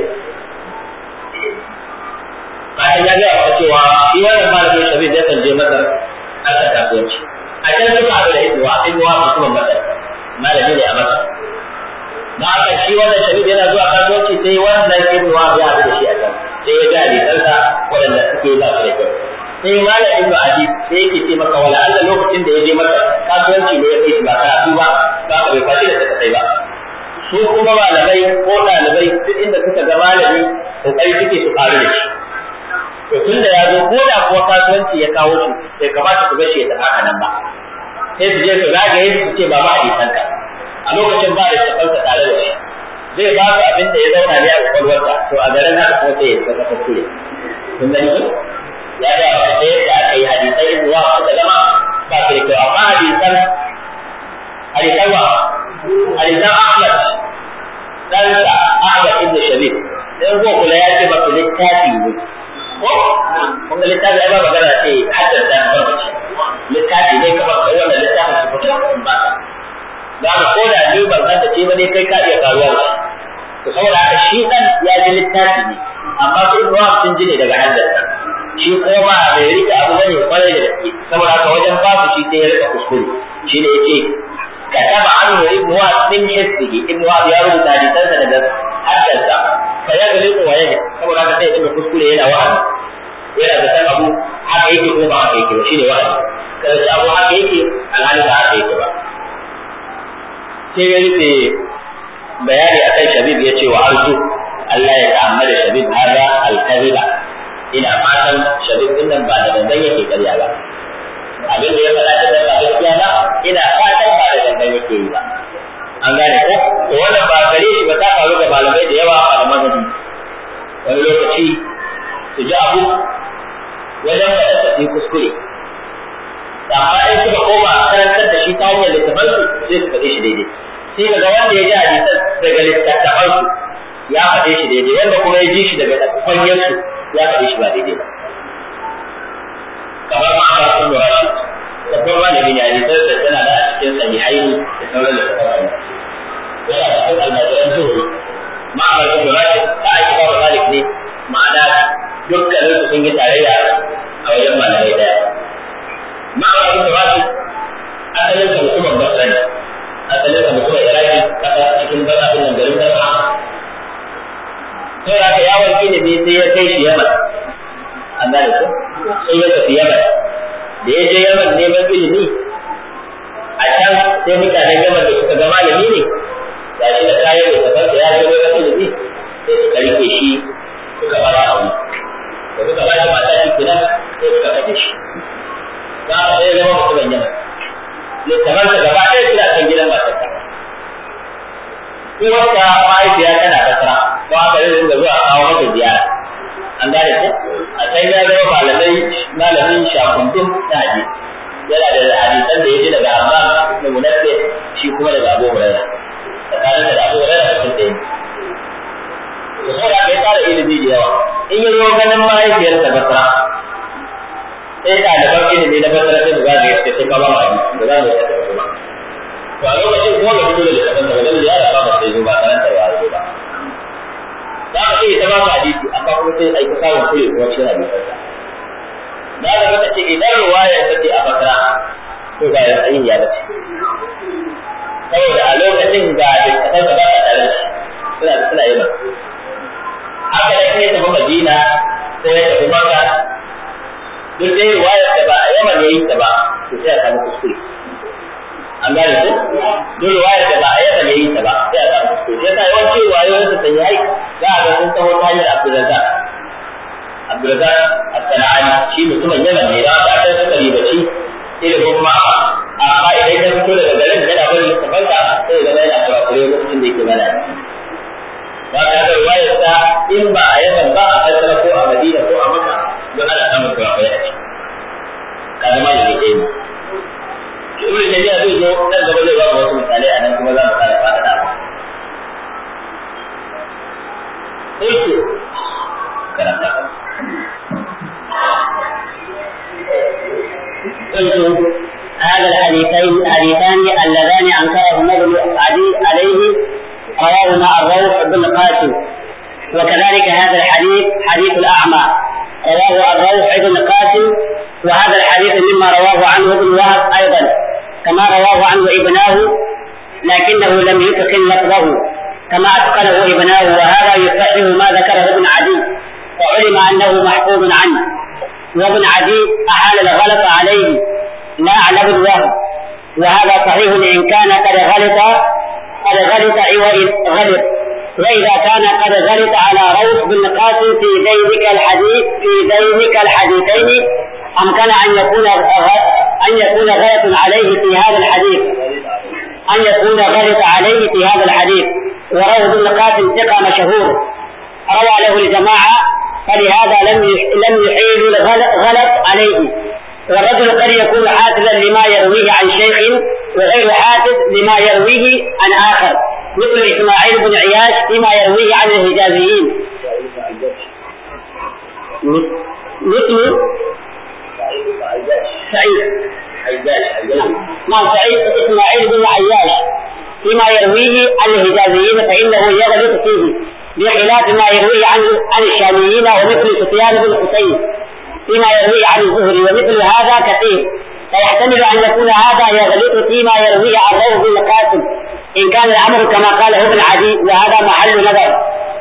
bayan ya ga cewa shi wannan malamin shabib ya kan je masar aka kasuwanci a can suka haɗu da ibwa ibwa mutumin masar malami ne a masa da aka shi wannan shabib yana zuwa kasuwanci sai wannan ibnu wa ya haɗu da shi a can sai ya ga hadisansa waɗanda suke ba su da kyau sai malam ibnu adi sai yake ce maka wala Allah lokacin da ya je masa kasuwanci ne ya kai shi ba karatu ba ba ka bai fashi da kai ba su kuma malamai ko ɗalibai duk inda suka ga malami kokari suke su ƙaru da shi to tun da ya zo ko da kuwa kasuwanci ya kawo su bai kamata su bashi ya tafi haka nan ba sai su je su zagaye su ce ba ba hadisanka a lokacin ba da tafansa tare da shi zai ba su abin da ya zauna ne a kwakwalwarsa to a garin haka kuma sai ya saka kuskure kun gani ko ya ga a sai da aka yi hadisai zuwa da zama ba su da kyau amma hadisan hadisan wa hadisan Ahmad ɗansa Ahmad ibn Shabib dan go kula ya ce masa littafi ne ko kun ga littafi ai ba magana ce haddasa ba ce littafi ne kamar kai wannan littafin su fito ba za mu ko da ni ban san da ce ba ne kai ka iya karuwa da shi to saboda haka shi dan ya ji littafi ne amma sai ruwa sun ji ne daga haddasa shi kuma ba bai rike abu bane kwarai da gaske saboda haka wajen ba su shi sai ya rika kuskure shi ne yace kataba anhu ibnu wa min hisbihi ibnu wa ya rubuta hadisansa daga haddasa fa ya ga liko waye saboda haka sai ibnu kuskure yana wa'azi yana da san abu haka yake ko ba haka yake ba shine wa'azi kada abu haka yake alhali ba haka yake ba sai ya rufe bayani akan Shabib ya ce wa arju Allah ya ta'ammada Shabib hada al-kadhiba ina fatan Shabib din nan ba da dangan yake ƙarya ba abin da ya faɗa da ba gaskiya ba ina fatan ba da dangan yake yi ba an gane ko to wannan ba gare shi ba ta faru ga malamai da yawa a mazhabi wani lokaci su ji abu wajen faɗa ta yi kuskure amma in suka koma karantar da shi ta hanyar littafansu sai su faɗe shi daidai sai daga wanda ya ji hadisan daga littattafansu ya faɗe shi daidai wanda kuma ya ji shi daga kwanyarsu ya faɗe shi ba daidai ba kamar ma'amara sun lura shi babban malami ne hadisan da tana da a cikin sahihai da sauran littattafan yana da cikin almajiran zuhuri ma'amara sun lura shi ta aiki ba malik ne ma'ana dukkanin su sun yi tarayya a wajen malamai daya ma'amara sun lura shi asalin sa mutumin basra ne asalin sa mutumin iraki kasa cikin basa din nan garin basra sai aka yawon ilimi sai ya kai shi yaman an gane ko sai ya tafi yaman da ya je yaman neman ilimi a can sai mutanen yaman da suka ga malami ne ga shi da kayan da tafarsa ya je neman ilimi sai suka rike shi suka ba shi aure da suka ba shi mata shi kenan sai suka kashe shi za a sai zama mutumin yaman littafansa gaba ɗaya suna kan gidan matarsa sai wata mahaifiya tana kasara don haka zai dinga zuwa kawo mata ziyara an gane ko a can ya zama malamai malamin shakundun na hadisi yana da hadisan da ya ji daga amma da munaffe shi kuma daga Abu Hurairah tsakanin da Abu Hurairah sun tsaye to sai da ya tsara ilimi da yawa in yi zo ganin mahaifiyarsa basra sai ɗaliban ilimi na basra sai buga da yake sai ka ba mu hadisi da za mu yi kuma to a lokacin kuma ga fito da littafin da wajen ziyara ba ba sai zo ba karanta ba zo ba za ka ce ta ba mu hadisi amma kuma sai aika samun kure kuma cikin hadisansa da ga maka ce idan ruwayar ta ce a bakra to ga yayin ya bace saboda a lokacin ga da kasar da ba ta tare suna suna yi ba haka da kai ta Madina sai ya tafi Makka duk dai ruwayar da ba a Yaman yayin ta ba to sai a samu kuskure an gane ko duk ruwayar da ba a Yaman yayin ta ba sai a samu kuskure sai ta yawanci ruwayoyin ta sai yayi za a ga sun taho ta hanyar Abdurrazzaq Abdurrazzaq As-Sana'ani shi mutumin Yaman ne da aka kai suka ribaci ilimin ma amma idan ya fito daga garin yana bari littafansa sai ga yana kurakure lokacin da yake mana ba ka ga ruwayar ta in ba a Yaman ba a Basra ko a Madina ko a Makka don ana samun kurakure a ciki kaga ma ne dai Ibn Taymiyyah zai zo nan gaba zai ba mu wasu misalai a nan kuma za mu fara fada da Ito karanta قلت هذا الحديثين الحديثان اللذان انكرهما ابن عدي عليه رواهما الروح بن قاسم وكذلك هذا الحديث حديث الاعمى رواه الروح بن قاسم وهذا الحديث مما رواه عنه ابن وهب ايضا كما رواه عنه ابناه لكنه لم يتقن لفظه كما اتقنه ابناه وهذا يصحح ما ذكره ابن عدي وعلم انه محفوظ عنه وابن عدي أحال الغلط عليه لا على ابن وهب وهذا صحيح إن كان قد غلط قد غلط عوض غلط وإذا كان قد غلط على روح بن قاسم في ذيلك الحديث في ذيلك الحديثين أمكن أن يكون أن يكون غلط عليه في هذا الحديث أن يكون غلط عليه في هذا الحديث وروح بن قاسم ثقة مشهور روى له الجماعة فلهذا لم لم يحيل الغلط عليه والرجل قد يكون حافظا لما يرويه عن شيخ وغير حافظ لما يرويه عن آخر مثل إسماعيل بن عياش فيما يرويه عن الحجازيين مثل سعيد نعم سعيد إسماعيل بن عياش فيما يرويه عن الحجازيين فإنه يغلط فيه بخلاف ما يروي عن عن الشاميين ومثل سفيان بن حسين فيما يروي عن الزهري ومثل هذا كثير فيحتمل ان يكون هذا يغلط فيما يروي عن روح بن قاسم ان كان الامر كما قاله ابن عدي وهذا محل نظر.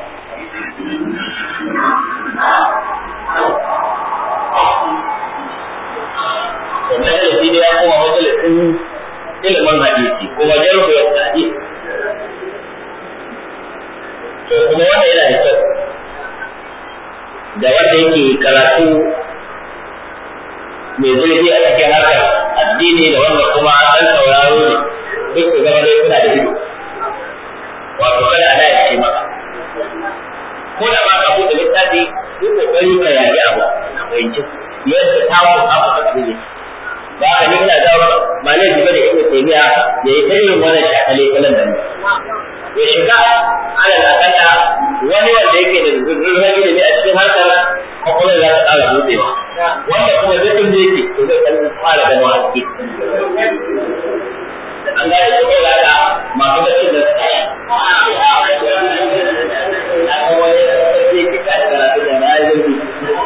to kuma wannan yana da kyau da wanda yake karatu mai zurfi a cikin harkar addini da wanda kuma an sauraro ne duk su zama dai suna da ido wato kada ana ya ce maka ko da ba ka buɗe littafi duk kokari ka yayi abu ka fahimci yadda tawo abu ka tsire ba ka ni ina da malai jiba da ibnu taymiya ya yi irin wannan shakale kalan nan ya shiga ala akalla wani wanda yake da zurfin ilimi a cikin harkar kwakwalwar za ta ƙara buɗewa wanda kuma zurfin da yake to zai kan fara ganin haske an gane ko kai da masu bacci da su tashi a kan wani sarki ke kashi karatu da na yi zurfi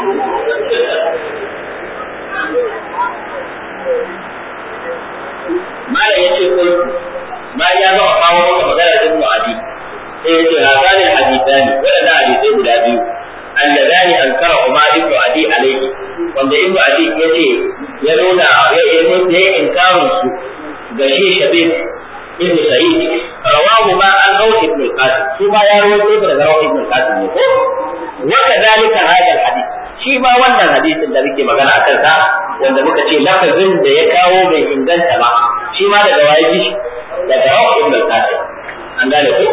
mala ya ce ko bayan ya gama kawo maka magana da Ibn Adi sai ya ce hazani hadithani wadannan hadisai guda biyu alladani ankara Umar ibn Adi alayhi wanda Ibn Adi ya ce ya nuna ya yi ya inkarin su ga shi Shabib ibn Sa'id rawahu ma an Rawh ibn al-Qasim su ba ya rawaito daga Rawh ibn al-Qasim ne ko wa kadalika hadha al-hadith shi ba wannan hadisin da muke magana akan sa wanda muka ce lafazin da ya kawo bai inganta ba shi ma daga waye ji daga Rawh ibn al-Qasim an gane ko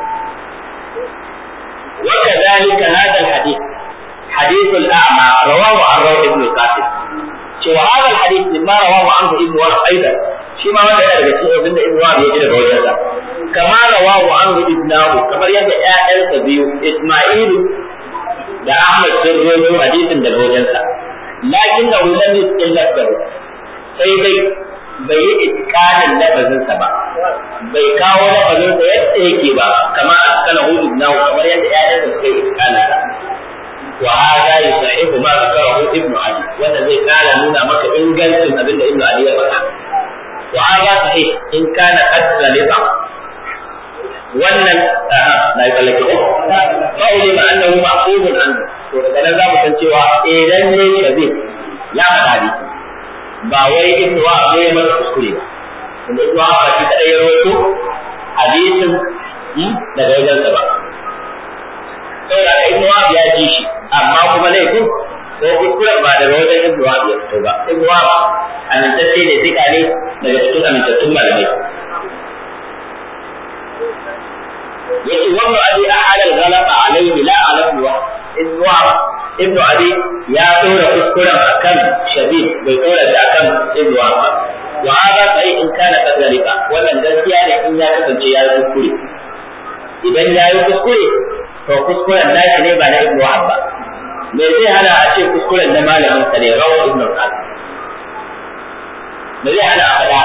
wa kadalika hadha al-hadith hadith al-a'ma rawahu an Rawh ibn al-Qasim cewa hadha al-hadith mimma rawahu anhu ibn Wahb aidan shi ma wanda yana daga cikin abinda ibn Wahb ya ji daga wajensa kama rawahu anhu ibnahu kamar yadda ƴaƴansa biyu Isma'il da Ahmad sun rawaito hadisin daga wajensa lakin da lam yusallatu sai dai bai yi itqanin lafazinsa ba bai kawo lafazinsa yadda yake ba kama akala hu ibnahu kamar yadda ƴaƴansa suka yi itqanin sa wa hada yusahi yusahihu ma zakarahu ibnu adi wanda zai kara nuna maka ingancin abin da ibnu adi ya faɗa wa hada sahih in kana qad zalita wannan na yi kallake ko fa ulima annahu ma'qubun an to daga nan za mu san cewa eh lalle shabi ya faɗi ba wai ibnu wa ne masa kuskure ba kuma ibnu wa ba shi kadai ya rawaito hadisin daga wajensa ba saboda ibnu wa ya ji shi amma kuma laifin ko kuskuren ba daga wajen ibnu wa ya fito ba ibnu wa amintacce ne zika ne daga cikin amintattun malamai yake wannan abi a halal galaba alaihi la ala ibnu wa ibnu wa ibnu abi ya dora kuskuren akan shabib bai dora shi akan ibnu wa ba wa hada sai in kana kadalika wannan gaskiya ne in ya kasance ya yi kuskure idan ya yi kuskure to kuskuren nashi ne ba na ibnu wa ba me zai hana a ce kuskuren na malamin sa ne rawu ibnu al-qasim me zai hana a faɗa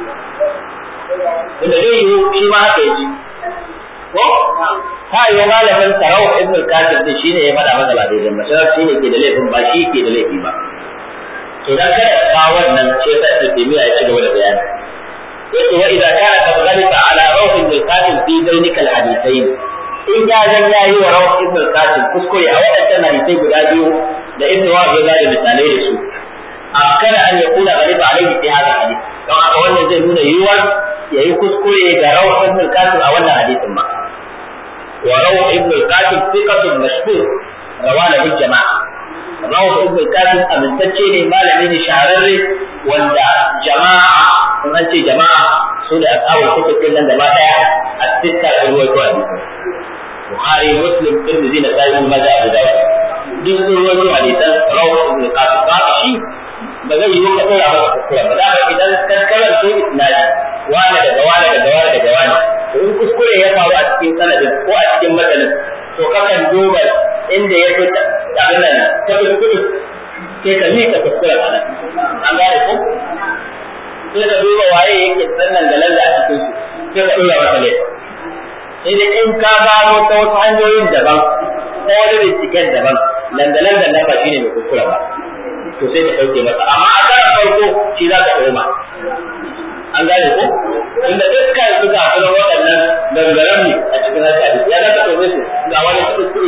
inda zai yi shi ma haka yake ko ta yi malamin sa rawu ibnu al-qasim din shine ya faɗa masa ba daidai ba sai shine ke da laifin ba shi ke da laifi ba to dan kada ka wannan ce ta tafiya ya ci gaba da bayani yace wa idza kana qad ghalita ala rawu ibnu al-qasim fi dhalika al-hadithain in ya zan yayi wa rawu ibnu al-qasim kuskure a wadannan hadisai guda biyu da ibnu wa ya ga da misalai da su akara an yakuna ghalita alayhi fi hadha hadith don haka wannan zai nuna yiwuwar yayi kuskure ga rawu ibnu al-qasim a wannan hadisin ma wa rawu ibnu al-qasim thiqatun mashhur rawana bil jama'a rawu ibnu al-qasim amintacce ne malami ne shahararre wanda jama'a kun an ce jama'a su da ashabul kutub nan gaba daya a cikin ruwaito hadisi Bukhari Muslim Tirmidhi da Sahih Maza Abu Dawud duk ruwaito hadisan rawu ibnu al-qasim ba shi ba zai yi ka tsaya maka kuskure ba da idan kan karanta isnadi wani daga wani daga wani daga wani to in kuskure ya faru a cikin sanadin ko a cikin matanin to kakan duba inda ya fi abin nan ta kuskure sai ka mika kuskure a nan an gane ko sai ka duba waye yake sannan da lalla a cikin su sai ka dora masa laifi sai dai in ka gano ta wasu hanyoyin daban ko wani binciken daban landalan da nan ba shine mai kuskure ba to sai ka dauke masa amma a kan farko shi za ka koma an gane ko inda dukkan su ga kuma waɗannan gangaren ne a cikin hadisi ya zaka tobe su ga wani kuskure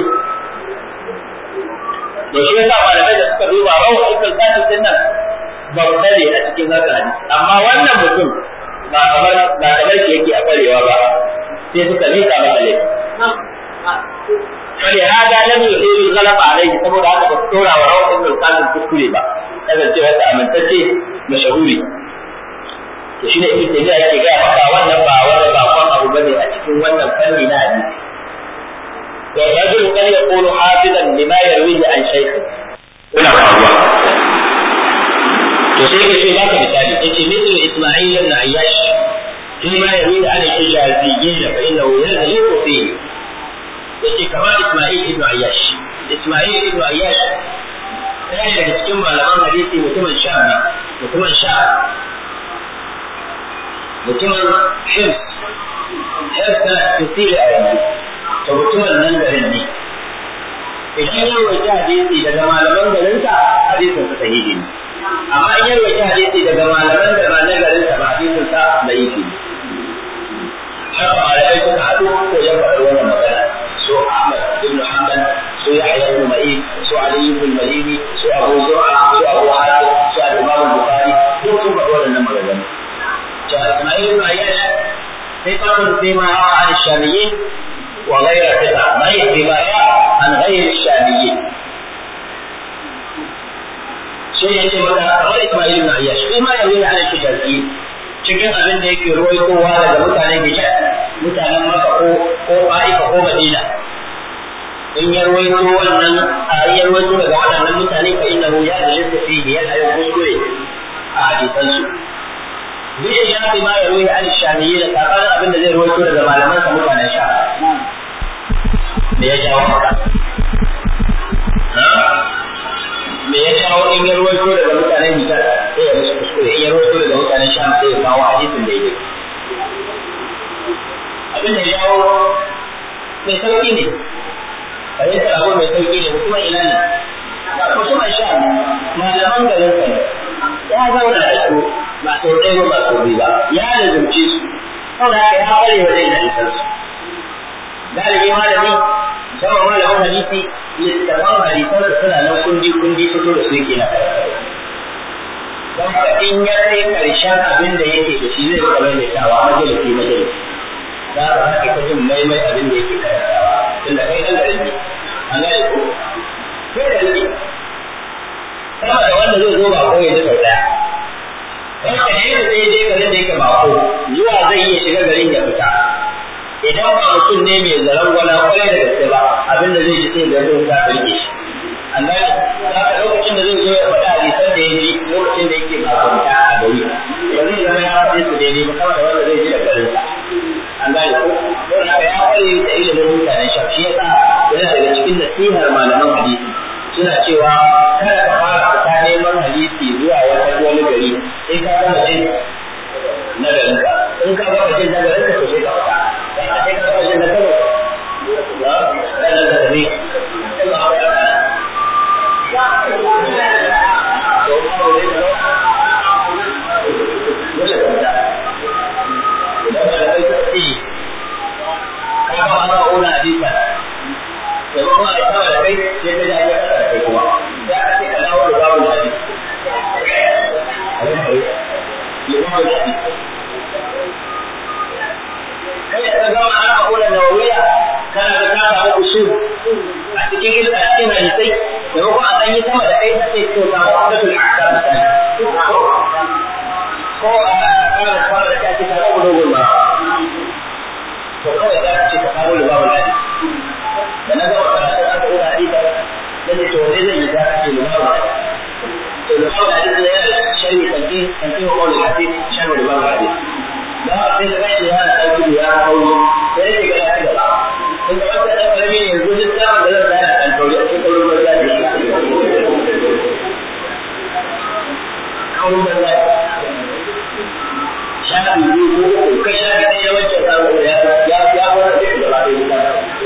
to shi yasa malamai da suka duba rawu ikal kasin din nan babba ne a cikin hadisi amma wannan mutum ba kamar ba kamar ke yake a kwarewa ba sai suka mika masa laifi فلهذا لم يحيل الغلط عليه saboda haka ba tora wa rawu ibn al-qasim kuskure ba kasancewa ta amintacce mashahuri to shine ibn tabi'a yake ga maka wannan ba wani bakon abu bane a cikin wannan fanni na hadisi to rajul kan yaqulu hafizan lima yarwihi an shaykh ina faruwa to sai ke ce maka misali yace mithlu isma'il ibn ayyash lima yarwihi an al-hijaziyyin fa innahu yadhliqu fihi yace kamar Isma'il ibn Ayyash Isma'il ibn Ayyash sai daga cikin malaman hadisi mutumin Sham ne mutumin Sham mutumin Hims Hims tana cikin a yanzu to mutumin nan garin ne idan ya wuce hadisi daga malaman garinsa hadisin sa sahihi ne amma in ya wuce hadisi daga malaman da ba na garinsa ba hadisin sa da'ifi ne haka malamai suka haɗu ko ya faɗi wannan magana سو أحمد بن حنبل سو يحيى بن معين سو علي بن المديني سو أبو زرعة سو أبو حاتم سو الإمام البخاري دول ثم أولا لما رجل إسماعيل بن عياش ثقة فيما روى عن الشاميين وغير ثقة غير فيما روى عن غير الشاميين شيء يتم كما إسماعيل بن عياش فيما يروي عن الحجازيين cikin abin da yake ruwaitowa daga mutanen Hijaz mutanen Makka ko ko Baifa ko Madina in ya ruwaito wannan a ya ruwaito daga waɗannan mutane fa innahu ya dalilta fihi ya ayu kuskure a hadisan su bi shafi ma ya ruwaito al shamiyyi da sabanin abin da zai ruwaito daga malaman sa mutanen Sham me ya jawo haka ha me ya jawo in ya ruwaito daga mutanen Hijaz sai ya musu kuskure in ya ruwaito daga mutanen Sham sai ya kawo hadisin daidai abin da ya jawo mai sauki ne fahimtar abu mai sauki ne kuma ina ne zaman garin sa ne ya zauna da su ba sau ɗaya ba sau biyu ba ya lazumce su saboda haka ya kware wajen hadisan su galibi malami musamman malamin hadisi littafan hadisan su suna nan kundi kundi fito da su yake na karatu don ka in ya kai karshen abin da yake da shi zai rika maimaitawa majalisi majalisi za ka haka ta jin maimai abin da yake karantawa tunda kai ɗan garin ne an gane ko sai da rike sama da wanda zai zo bako ya ji sau ɗaya don ka ne da sai dai garin da yake bako zuwa zai iya shiga garin ya fita idan ba mutum ne mai zaren gwana kwarai da gaske ba abin da zai ji sai da zai ta rike shi an gane za ka lokacin da zai zo ya faɗa hadisan da ya ji lokacin da yake bakonta a gari ba zai zama ya faɗi su daidai ba sama da wanda zai ji da garinsa an gane ko don haka ya kware da ilimin mutanen shaf shi yasa yana daga cikin nasihar malaman hadisi suna cewa kada ka fara fita neman hadisi zuwa wata wani gari sai ka gama jin na garinka in ka gama jin na garinka to sai ka fita sai ka sai ka gama jin na kano ba sai ka tafi Allah ya yarda to ba wani da dole ka fita idan ba da kai ka ci ka gama ana una hadisa da kuma a sama da kai sai ka ji ya kasa da kai kuma ya ka ce ka dawo da babu hadisi ya babu hadisi kai da ka gama ana ƙunar nawawiya kana da ka samu usul a cikin ilka a cikin hadisai da kuma a ɗanyi sama da kai sai to ka wata da aka misali ko a ƙara sama da kai ka samu dogon ba to kawai za ka ce ka samu da babu hadisi da na gaba karatun aka ɗora hadisa dan da to ne zai yi za ka ce lumawa to lumawa hadisi ne yana da sharhi kanki kanki wa qawli hadis sharhi lumawa hadis da sai da kai ya da gudu ya hawo sai da ga ya gaba in da wata da karami ne yanzu duk da da zan da kan tauri a cikin kawai ba zai kawai ba zai shafi biyu ko kai shafi ɗaya wancan samu ya ya ya wata da gaba da ita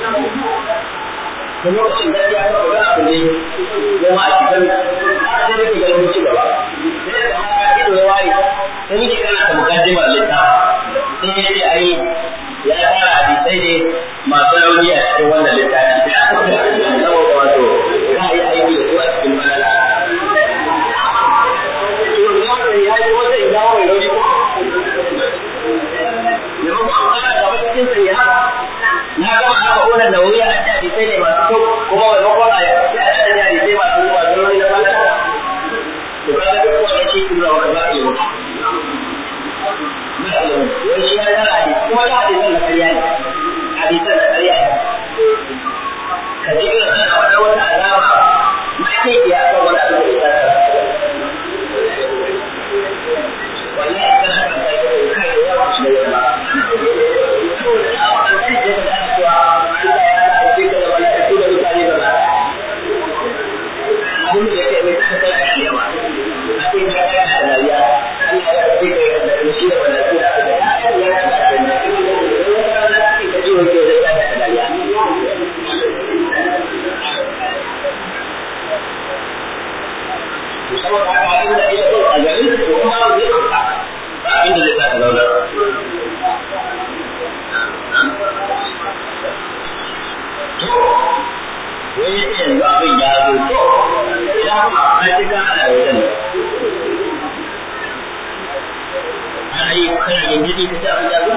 da lokacin da ya kawo da abu ne goma a cikin har sai nake ganin ci gaba sai da haka ido ya ware sai nake kana ta mukaddimar littafi sai ya ce ai ya fara hadisai ne masu rauni a cikin wannan littafi saboda wato ka yi aiki da su a cikin balala to ne wanda ya yi wata ina mai rauni ko ne ba ku fara gaba cikin sai ya na gama aka ƙona da wuri a ce hadisai ne masu kyau kuma mai makon a yau sai a ce hadisai masu zuwa da rauni na balala to ka ga duk wani ce kuma wanda za a yi mutu wai shi ya tara hadisi kuma da hadisan da karya ne hadisan da karya ne ka ji irin ana wata wata alama mace ya kan wani abu da ya tara wallahi kana kan kai kai da yawa shi da yawa to da abu da kai da ana cewa Allah ya sa ka da wani da mutane ba abun da yake mai tsaka da yawa a cikin da ya da dariya Allah ya ce kai da shi da wannan da ya da ya da saboda haka abin da ya zo a garin ko kuma zai ɗauka ba abin da zai sa ka zauna to wai yace yanzu abin ya zo to idan kuma a cika ana da wajen ana yi kana yin jini ka ci abin ya zo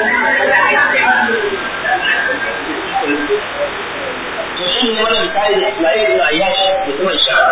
to shi ne wani misali da Ismail ibn Ayyash mutumin Sham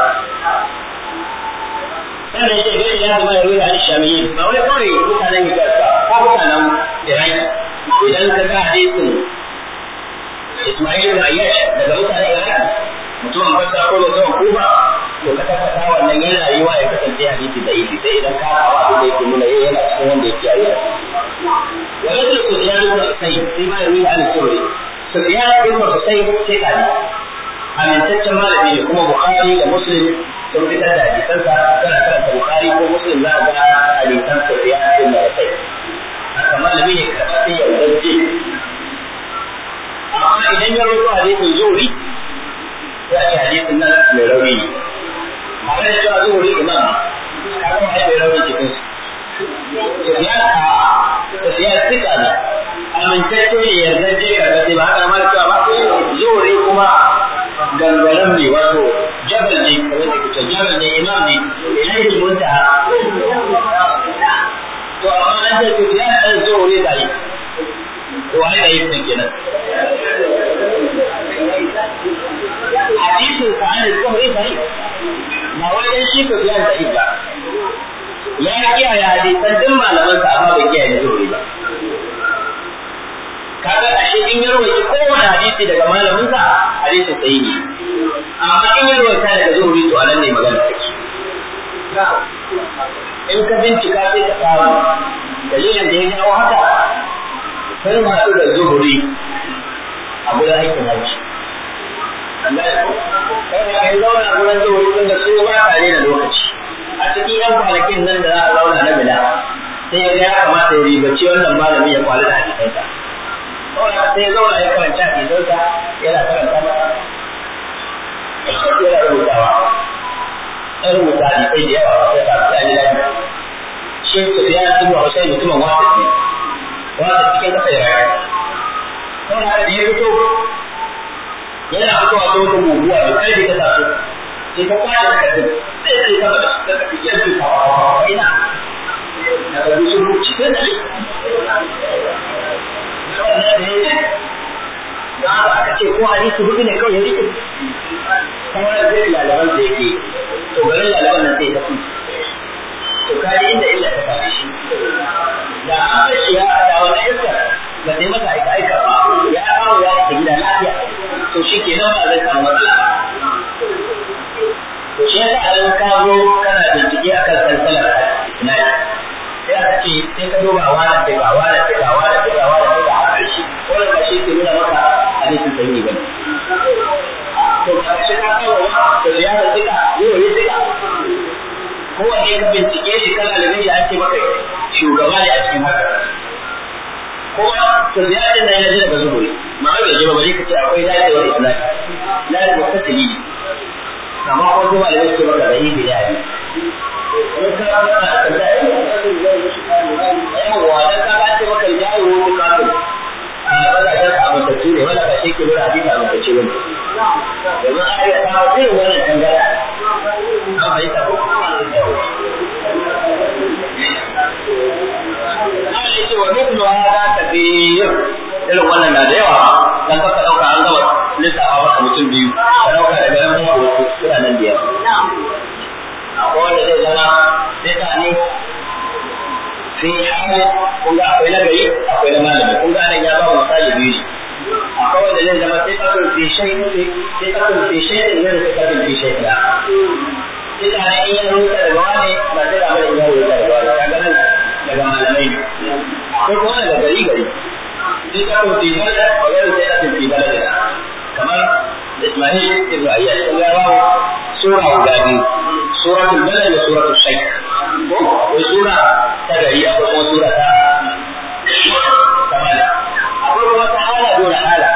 sannan yake gani ya zama ruwa a Shamiyin ba wai kawai mutanen Hijaz ba ko mutanen Iraki idan ka ga hadisin Ismail ibn Ayyash daga mutanen Iraki mutumin Basra ko mutumin Kufa to ka tabbata wannan yana yiwa ya kasance hadisi da ifi sai idan ka hawa abin da yake nuna yana cikin wanda yake ayyuka wa yadda Sufyan ibn Husayn sai ma ruwa al-Suri Sufyan ibn Husayn sai ka amintaccen malami ne kuma Bukhari da Muslim sun fitar da hadisansa kana karanta Bukhari ko Muslim za ka ga hadisan Sufyan ibn Husayn haka malami ne karɓar sai ya ubanci amma idan ya rubuta hadisin Zuhri sai a ce hadisin nan mai rauni ne kada cewa zuhuri imam kaga ma ai rauni cikin su ya ka ya tsika ne amintacce ne yardaje kaga sai ba haka ma cewa ba zuhuri kuma gangaran ne wato jabal ne kamar da kuke jabal ne imam ne ilahi muntaha to amma an ce to ya dan zuhuri dai to ai da yin kenan hadisin sa an zuhuri sai ba wai dan shi ko biyan da ba ya kiyaye hadisan din malaman sa amma bai kiyaye zuhuri ba kaga ashe in ya rawaita kowane hadisi daga malamin sa hadisin sai ne amma in ya rawaita daga zuhuri to anan ne magana take in ka bincika sai ka samu dalilin da ya jawo haka sai ma da zuhuri a gurin aikin haji Allah ya ko kai kai zauna a gurin zuhuri tun da su ba tare da lokaci a cikin yan kwanakin nan da za a zauna na bila sai ya ga ya kamata ya ribaci wannan malami ya kwali da hadisansa kawai sai ya zauna ya karanta hadisansa yana karanta masa yana rubutawa ya rubuta hadisai da yawa sai ka fi ali lafi shi su fiya ibn Husayn mutumin wata ne wata cikin kasa ya rayu kawai haka da ya fito yana fitowa ta wata guguwa da kai da ta taso sai ka kwace takardun sai sai sama da su daga cikin su ina na ga su rubuci sai da da aka ce ko hadisi hudu ne kawai ya rike kamar da zai lalaban da yake to garin lalaban nan sai ta fi to kaji inda illa ta faɗi shi da an bashi ya da wannan iskar ba sai masa aika aika ba ya kawo ya ta gida lafiya to shi ke nan ba zai samu matsala to shi yasa an kawo kana bincike akan salsalar isnadi sai aka ce sai ka duba wani sai ga wani sai ga wani sai ga wani sai ga har ƙarshe wannan ba shi ke nuna maka hadisin sahihi bane to ba shi ka kawo ba to ya da tsika yau ya tsika kowanne ka bincike shi kana da gani an ce maka shugaba ne a cikin haka kuma to ziyarar nan ya ji daga zuhuri ma bai ji ba bari ka ce akwai dacewar islami la da mutasili amma ko zuwa da yake maka da yi bidai in ka ga ka da yawa dan ka ga ce maka yayi wani kafin a bada da abu da ne wala ba shi ke nuna hadisi abu da ce bane domin a ya ta irin wannan dangara an fahimta ko Allah ce wa mithlu hada kathir irin wannan na da yawa dan ka dauka an gaba lissafa maka mutum biyu ka dauka daga nan ba wasu suna nan da yawa akwai wanda zai zama sai ta ne sai hali kun ga akwai na gari akwai na malami kun ga nan ya ba misali biyu ne akwai wanda zai zama sai kakun fi shai sai kakun fi shai da zai sai kakun fi shai da sai ta ne in yi rubuta daga wani ba sai da bane in yi rubuta daga wani ka ganin daga malamai akwai kuma daga gari gari sai kakun fi shai da ba zai sai kakun fi bala da kamar Ismail ibn Ayyad kun ga bawo sura guda biyu suratul balad da suratul shaykh ko akwai sura ta gari akwai kuma sura ta kamala akwai kuma ta hala dole hala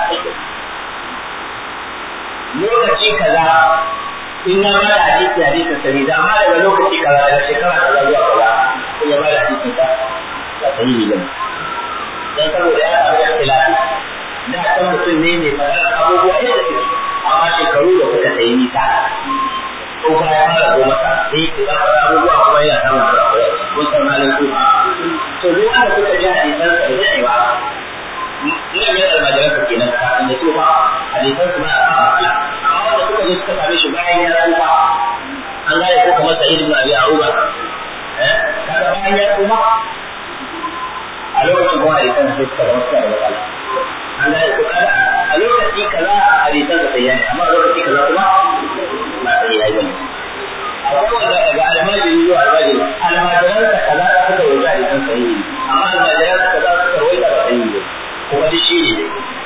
lokaci kaza in ya bada hadisi hadisin sahihi da amma daga lokaci kaza daga shekara kaza zuwa kaza in ya bada hadisin sa ba sahihi ba dan saboda ya samu ikhtilafi da kan mutum ne mai fadar abubuwa yadda suke amma shekaru da suka sayi nisa ko kuma ya fara zo masa sai ki ba fara abubuwa kuma yana samun kurakurai mun san halin su to duk wanda suka ji hadisan sa da cewa ina ga almajiran ka kenan kafin da su ba hadisan su na a matsala amma wanda suka zo suka same shi bayan ya tsufa an gane ko kamar Sa'id ibn Abi Aruba eh kaga bayan ya tsufa a lokacin kuma hadisan sai suka zama suka da matsala an gane ko kaga a lokaci kaza hadisan sa sai yana amma a lokaci kaza kuma ba sai yayi bane akwai wanda daga almajiri zuwa almajiri almajiran sa kaza suka wuce hadisan sahihi amma almajiran sa kaza suka wuce ba sahihi ba kuma duk shi ne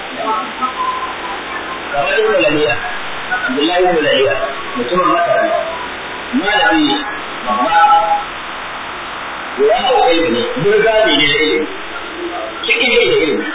kamar ibn Lahiya Abdullahi ibn Lahiya mutumin Masar malami amma ya hawo ilimi burgani ne da ilimi cikin da ilimi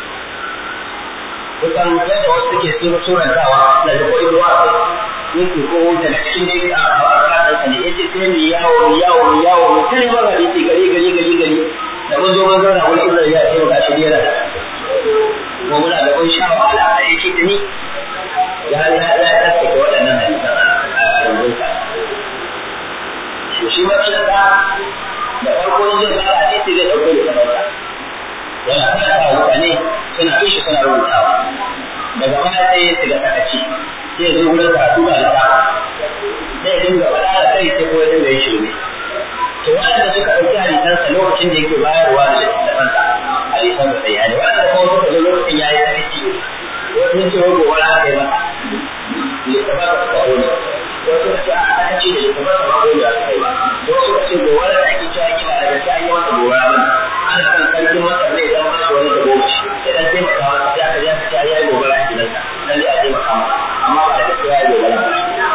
kusan yadda wasu suke surantawa da da koyi ruwa yake ko da cikin dai a ɗansa ne yace sai mu yawo mu yawo mu yawo mu tare ba hadisi gari gari gari gari da mun zo mun zauna wani ibn ya ce ga shi yana ko muna da kun sha wahala a yace tuni ya ya ya tsake waɗannan hadisan a rubuta shi shi matsalar da da farko zai fara hadisi zai dauko da sabata yana karanta mutane suna kishi suna rubutawa daga baya sai su ga sakaci sai zo wurin karatu da alfa sai dinga faɗa da kai sai ko ya dinga yin shirme to wanda suka ɗauki hadisansa lokacin da yake bayarwa da littafansa hadisan da sai wanda kuma suka zo lokacin ya yi sakaci wasu sun ce wani gobara aka yi masa littafan da suka ƙone wasu suka ce a sakaci da littafan da ba ƙone a suka yi ba wasu suka ce gobara da ake cewa kima da gaske an yi masa gobara ba ana kan sarkin masar ne idan masu wani da goma shi sai dan taimaka masa sai aka ji aka ce ya yi gobara a gidansa dan zai a taimaka masa amma ba da gaske ya yi gobara ba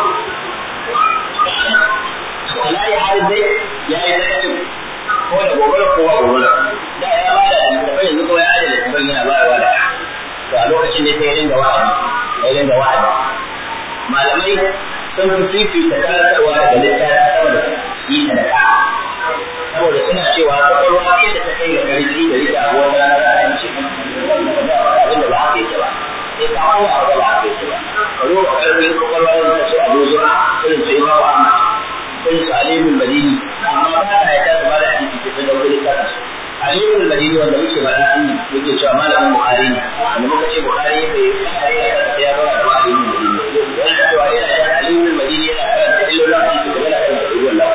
wallahi har dai ya yi sakacin ko da gobara ko ba gobara da ya ba da littafai yanzu ko ya aje littafai yana bayarwa da to a lokacin ne sai ya dinga wa'azi ya dinga wa'azi malamai sun fi fifita karantarwa daga littafi saboda yi sadaka saboda suna cewa kwakwalwa ce da ta kai ga karfi da rike abuwa da rana da ce abin da ba haka yake ba sai ka kowa abu da ba haka yake ba ka zo ka karfi kwakwalwa da ta su abu zuwa irin su ima wa amma irin su alimin madini amma ba ta haita su ba da hadisi ke sun dauko littafin su alimin madini wanda muke faɗa an yi muke cewa malamin buhari ne wanda muka ce buhari bai kare ya kasa ya zama da alimin madini yana cewa yana da alimin madini yana karanta illolin hadisi da yana karanta ruwan lawa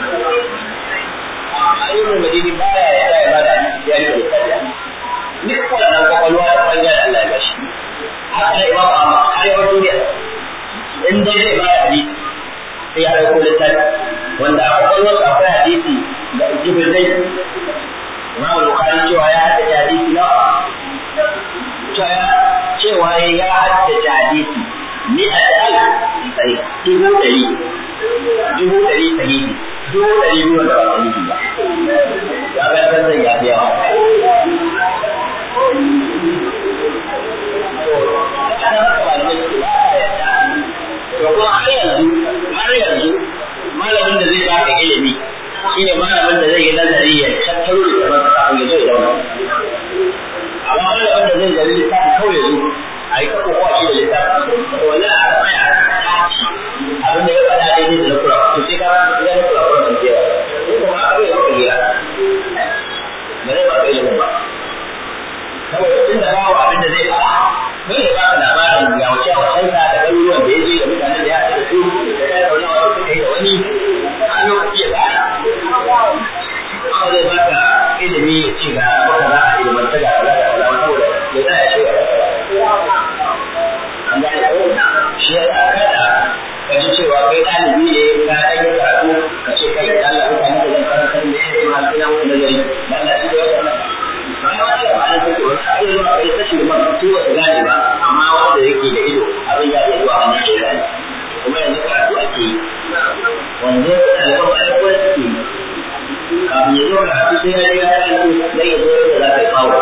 alimin madini baya ya da ya ba da hadisi ya rike littafin duk wannan kwakwalwa da bangaren Allah ya bashi haka ne imamu amma har yawan duniya in dai zai ba da hadisi sai ya ɗauko littafi wanda a kwakwalwarsa akwai hadisi da jibirzai imamu bukari cewa ya haddace hadisi na cewa ya haddace hadisi ni a da sai dubu ɗari dubu ɗari sahihi dubu ɗari biyu wanda ba sahihi ba ya ga san zai yafi yawa to kuma har yanzu har yanzu malamin da zai baka ilimi shine malamin da zai yi nazari ya tattaro da kamar kafin ya zo ya zauna amma malamin da zai gari littafi kawai ya zo a yi kako kowa shi da littafi to wani a tsaya a taci abin da ya faɗa daidai da na kura to sai ka ya na kura kura sun kewa ko kuma aka yi maka gira ba zai baka ilimin ba saboda tun da bawa abin da zai faɗa dole ya baka labarin ya wuce a wasansa da garuruwan da ya je da mutanen da ya haɗu da su da ya zauna wasu suka yi da wani a lokaci ya tsara amma zai baka ilimi ya ce ga baka za a ilimanta ga kaza da kaza saboda ya tsaya shi an gane ko shi ya sa kada ka ji cewa kai ɗalibi ne ka ɗan yi karatu ka ce kai da Allah mutane da zan karanta ne ya ce ma sai na mutu nazari da Allah shi da wata nan bayan wani da ma'anar take wani a iya zuwa kai tashi da man su wasu gane ba amma wanda yake da ido abin ya iya zuwa hannun shi gane kuma yanzu karatu ake yi wanda ya fi ɗaliban bayan kuwa suke yi kafin ya zo karatu sai ya ji ya karatu zai ya zo yadda za ka yi kawo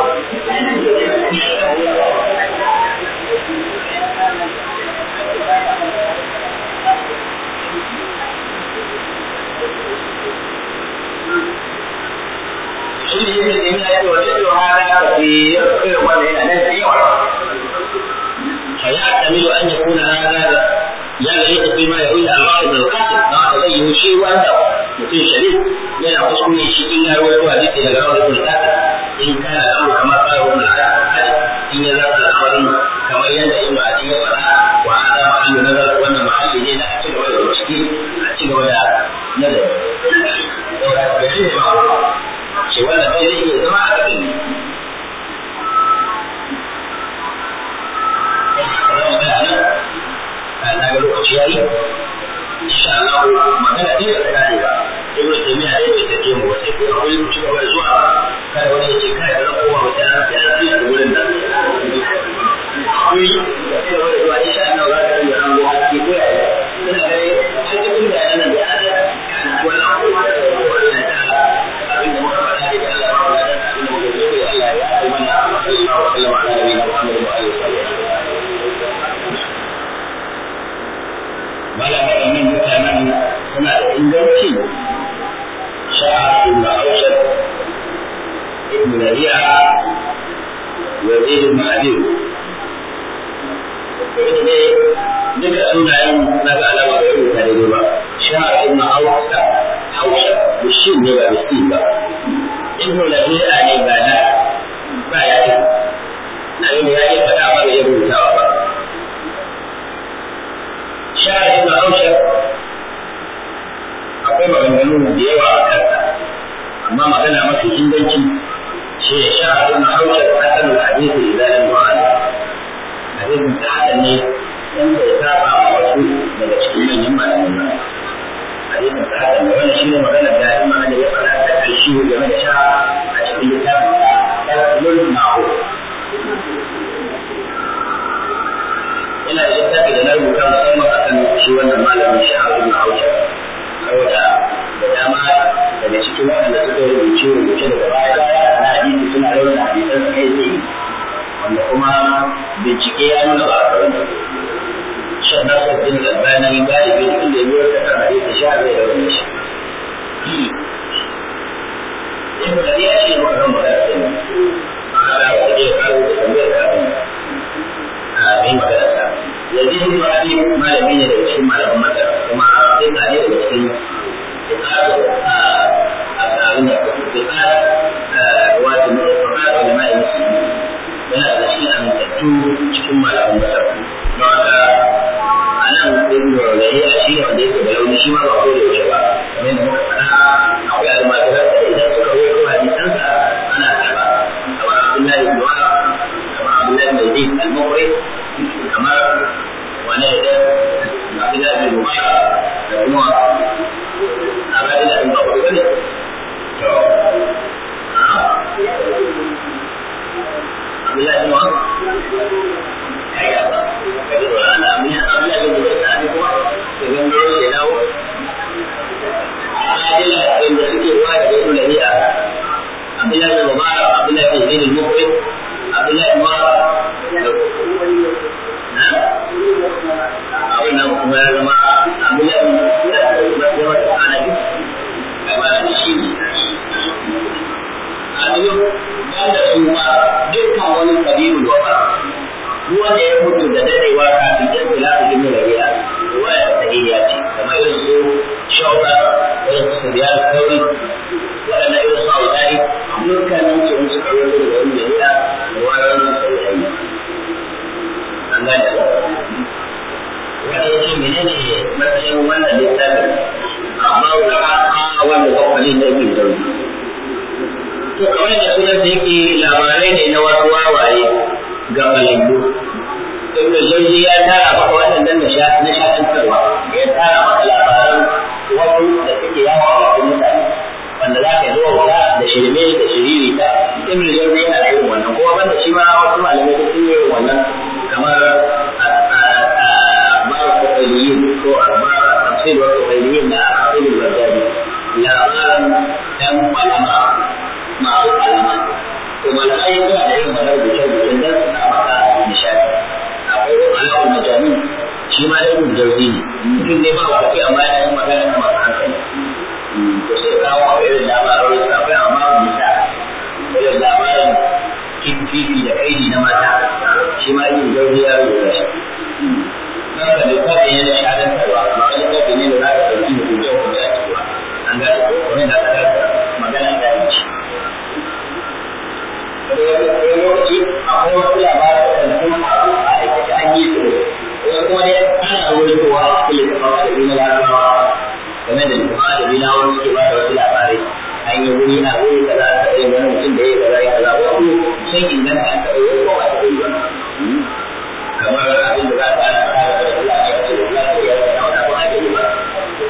shi ne yake da yana cewa da cewa hada ka fi irin wanda yana nan da yawa fa ya tamilu an yakuna hada ya ga yadda fi ma ya yi al-ra'id al-qasim na zai yi shi wanda mutum sharif yana kuskure shi in ya rawaito hadisi daga ra'id al-qasim in kana amru kama qala ibn al-hadith in ya zama al'amarin kamar yadda ibn al-hadith ya faɗa wa hada mahallu nazar wannan mahalli ne na ci gaba da ciki a ci gaba da nazari saboda ga shi ba ce wannan bai zai iya zama a ƙarƙin na ga lokaci ya yi insha Allah magana ɗaya da ta kare ba ibn taymiya ɗaya bai take mu ba sai ko akwai ku ci gaba da zuwa biyu ita ne duka sunayen na ga alama da rubuta da ba shahar ibn hausa hausa bishin ne ba bisin ba ibn lafiya ne ba na ba ya yi na yi ya yi fada ba da ya rubutawa ba shahar ibn hausa akwai maganganu da yawa a kansa amma magana mafi inganci shi ne shahar ibn hausa hasan al-hadith idan al-mu'ala hadisin ta hasan ne wanda ya saba wa wasu daga cikin manyan malaman nan hadisin ta hasan ne wannan shine magana da imam da ya fara ta karshe game da sha a cikin littafin sa Fathul Ma'u ina da littafi da na rubuta musamman akan shi wannan malamin Shahab ibn Hausa saboda da dama daga cikin waɗanda suka rubuce rubuce daga baya na hadisi suna yawan hadisan su kai tsaye wanda kuma bincike ya nuna ba a karanta shan nasu din albani galibi inda ya biyo ta kan hadisi sha zai da wani shi yin da ya ce maka kan magana sai ne a hada wa je karo da tambayar kafin a mai magana sa yanzu yin da abi malami ne daga cikin malaman masar kuma sai ka ne daga cikin tsaro a tsarin da tsaro wato na tsaro da mai musulmi yana da shi an tattu cikin malaman masar don haka a nan ibn rawaye a shi wanda yake da launi shi ma ba ko da yaushe ba kamar yadda muka faɗa akwai almajiran da idan suka rawaito hadisansa ana karɓa kamar abdullahi ibn wahab kamar abdullahi ibn zaid al-muqri kamar wani da abdullahi ibn mubarak da kuma abdullahi ibn babu bane to Abdullah bin Wahab kaya ba jadi orang Abdullah Abdullah bin Wahab kuma dengan dulu dia tahu ada yang bersuci wah dia itu lagi ah Abdullah bin Mubarak Abdullah bin Zaid al-Muqri Abdullah bin Wahab nah apa nama kumpulan nama Abdullah bin Wahab ada di apa di sini ada wanda su ma dukkan wani kabiru wafa wanda ya mutu da dadewa kafin ya kula da jin rabiya waya ta tahiyya ce kamar irin su shauka irin su biyar kauri wadanda irin su audari dukkanin su su karo da wani rabiya da wayan su sai an gane ko wanda yake menene matsayin wannan littafin amma wanda kwakwalin da yake zaune to kamar da sunan da yake labarai ne na wasu wawaye ga malambu ibn jawzi ya tara maka wannan dan na shaɗantarwa ya tara maka labaran wasu da suke yawa a cikin mutane wanda za ka yi zuwa wuta da shirme da shiriri ta ibn jawzi yana da irin wannan kuma banda shi ma wasu malamai da sun yi irin wannan kamar akhbar al-qailiyin ko akhbar tafsir al-qailiyin na akhbar al-baghdadi labaran dan malama masu kalama to malamai suna da yin wannan rubuce-rubucen dan suna maka nishadi akwai alaƙar majami shi ma da ibn jawzi ne mutum ne ba wa amma yana yin magana na masu hankali to sai kawo a irin labarai su akwai amma nisa irin labarin kififi da kaidi na mata shi ma ibn jawzi ya rubuta shi don ka littafin yana shaɗantarwa amma wani littafi ne da za ka ɗauki hukunce-hukunce a cikin an gane ko kuma da aka magana da shi wani lokaci akwai wasu labarai da sun faru a aikace an yi su wasu kuma ne ana rubutowa a cikin littafin da na larabawa game da littafin da bina wani suke ba da wasu labarai an yi wuri na wuri kaza a tsaye wani mutum da ya kaza ya kaza wasu sun inganta a tsaye wasu kuma a tsaye ba kamar abin da za a tsara tsara da wasu labarai da wasu labarai ya zama wani abu ake yi ba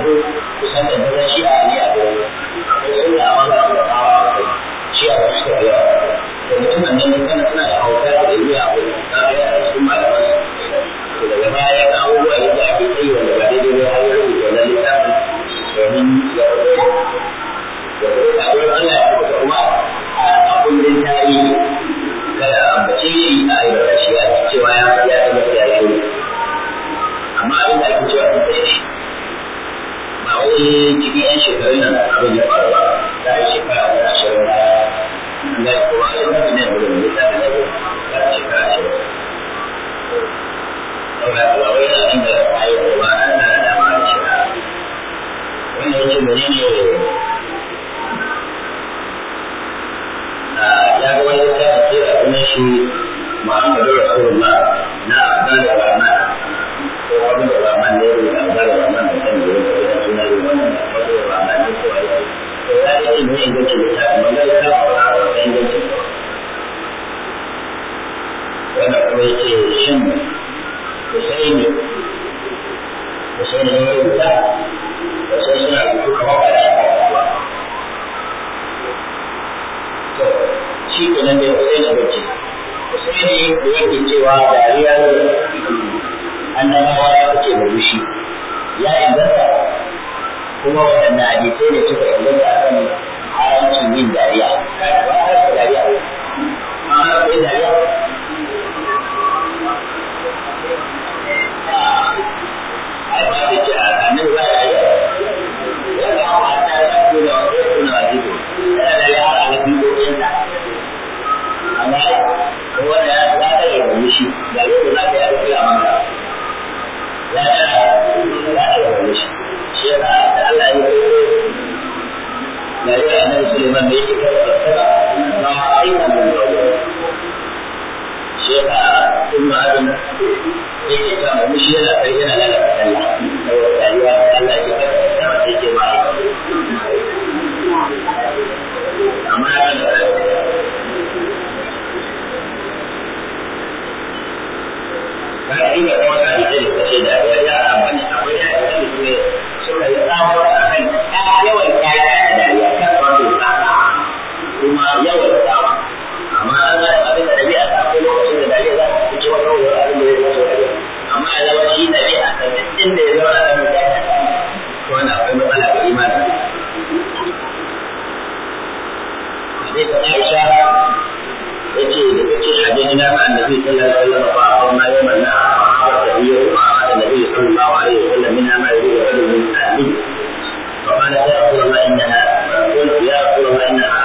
kusan da zan shi a ne a gurin akwai sunna amma ba su da kawo shi a wasu suka yawa to mutumin nan kana suna da hauka da iya a gurin za ka yi a cikin malaman to daga baya ga abubuwa da ake tsayi wanda ba daidai ba har yau da wani littafin domin ya rubuta da kuma a gurin Allah ya rubuta kuma a kundin tarihi kada a ambace shi a aibata shi ya cewa ya ya tabbata ya yi amma abin da ake cewa an kashe shi ba wai cikin yan shekarun nan abin ya faru ba ta yi shekara da ashirin da ga kuma a yi mafi nan wurin da ta da yau ta shekara ashirin saboda ba wai yana inda a yi kuma a tana dama da shekara wannan yake mene ne ya ga wani littafin kira sunan shi Muhammadu Rasulullah na Abdul Rahman ko Abdul Rahman ne da Abdul Rahman da kan da yake suna yin wannan Abdul Rahman ne ko ai to ya ce ne inganci littafin wanda ya kawo a wannan inganci wannan kuma yace shin Husaini Husaini ne da wasu suna rubutu kamar ba da shi ke nan dai Hussein da bace Hussein da yake cewa dariya annabawa ya fice da rushi ya inganta kuma waɗanda hadisai ne suka inganta akan haramcin yin dariya kai ba har dariya ma har da dariya ai ba ce ce annabi ba ya yi ya ga mata ya kula da kuna hadisi yana da yara ga bidiyoyin da amma wanda ya za ta yi wani shi da yau za ta yi aiki a maka ya ta za ta yi wani shi shi ya ta da Allah ya yi da yau a nan Suleiman da yake kai fassara ba a aika mun da wani shi ya ta sun ma'adin yake ta mu shi yana kai yana lalata Allah saboda rayuwa Allah ya kai fassara sai ke ba amma ya ta ba ina kuma ka yi da kace da ya ya amfani akwai ya yi ne suka yi tsawo a kan yawan kaya da ya kan wato tsaka kuma yawan tsawo amma an ga abin da dabi'a ta akwai lokacin da dabi'a za ta fice wata wani abin da ya fito dabi'a amma ya zama shi dabi'a ta inda ya zama da mutane to wannan akwai matsala ga imani sai ta Aisha yace da kace hadina ma annabi sallallahu alaihi wasallam fa amma yawman na da biyo ma annabi sallallahu alaihi wasallam minha ma yuridu rajul min ahli fa qala ya rasulullah innaha qul ya rasulullah innaha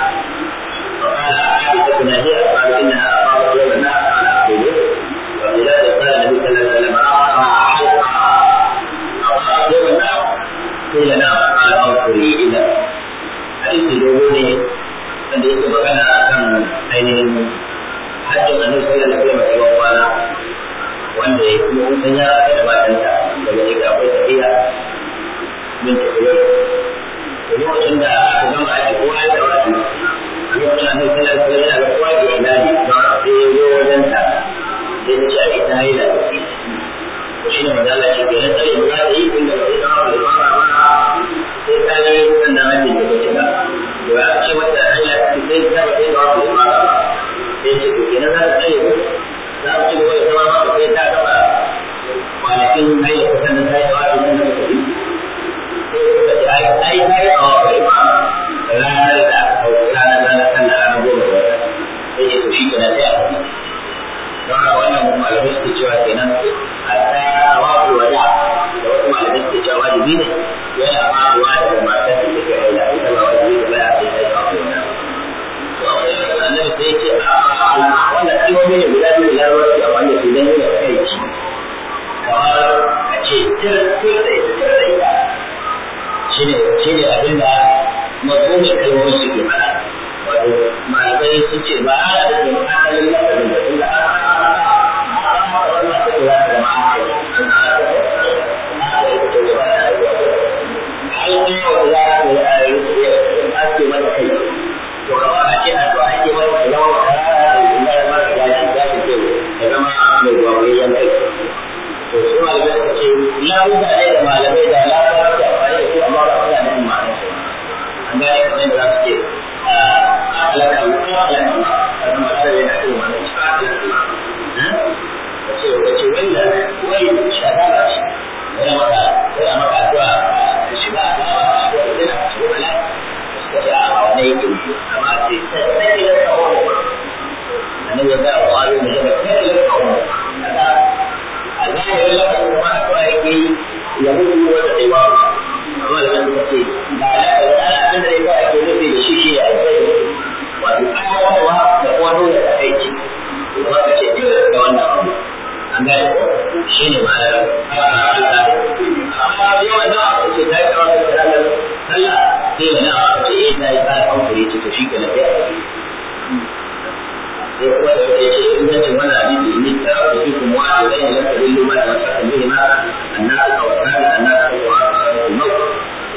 fa qala hadithuna hiya qala innaha aqamat yawman na qala aqulu wa ila qala nabi sallallahu alaihi wasallam halqa aqamat yawman na qila na qala aquli ila hadisi dogo ne wanda yake magana akan ainihin hajjin annabi sallallahu alaihi wasallam da kwana wanda ya kuma sun ya aka da matanta daga yake akwai tafiya min tafiya to lokacin da aka gama aiki ko an da wani lokacin annabi sallallahu alaihi wasallam da kowa ke ilani don sai ya zo wajen ta sai ta ce a ita hayi da tafi to shine magana ce ke nan tsare ba za ta yi inda ba zai zama da fara ba sai ta yi sannan hajjin da ta cika to ya ce mata hanya sai ta ba sai ba ku fara ba sai ce to kenan za ta tsare za ku ci gaba da zama ba sai ta gaba kwanakin hanyar kusan nan ta yi da wasu nan da kuɗi sai suka ce ai ai ta yi a wakai ma ranar da ranar ranar sallah ranar goma da wata sai ce to shi kenan sai a kuɗi don haka wannan malamai suke cewa kenan a ta wasu wada da wasu malamai suke cewa wajibi ne yana faruwa daga matar da take haila ita ba wajibi da baya sai ta yi kawo wannan to a wani annabi sai ya ce a wannan kiwomi ne guda biyu da larabar su amfani da su don nuna kai ci kamar a ce tir tir da ita tir da ita shine shine abin da mazmunin kalmomin suke faɗa wato malamai sun ce ba a da cikin asalin lafazin da sun ga a wannan sai za ta zama a kai sun a da a da ita ce ba da rayuwa ai ne wanda za ta yi a aske mata kai to kamar a ce a to ake mata zama da ya mara gashi gashi ce ya zama mai gwagwayyen kai to su malamai suka ce lafuka ne da malamai da lafuka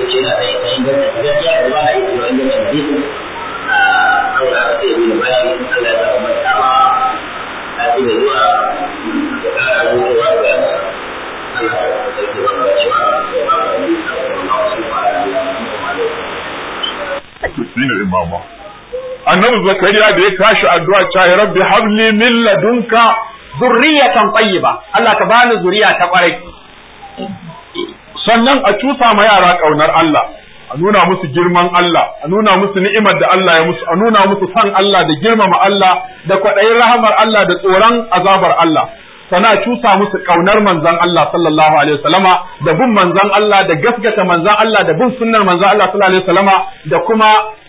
ce na da ingancin gaskiya da ba a yi cewa ingancin hadisi a kawai aka ce yi da bayan Allah ya taɓa mai dama a ce mai zuwa da ƙara rubuwa ga Allah ya sarki ba ga cewa da ba a yi a wasu fara da shine imama annabi zakariya da ya tashi addu'a ta ya rabbi habli min ladunka zurriyatan tayyiba Allah ka bani zuriya ta kwarai sannan a cusa ma yara kaunar Allah a nuna musu girman Allah a nuna musu ni'imar da Allah ya musu a nuna musu san Allah da girmama Allah da kwaɗayin rahamar Allah da tsoron azabar Allah sana cusa musu kaunar manzon Allah sallallahu alaihi wasallama da bin manzon Allah da gaskata manzon Allah da bin sunnar manzon Allah sallallahu alaihi wasallama da kuma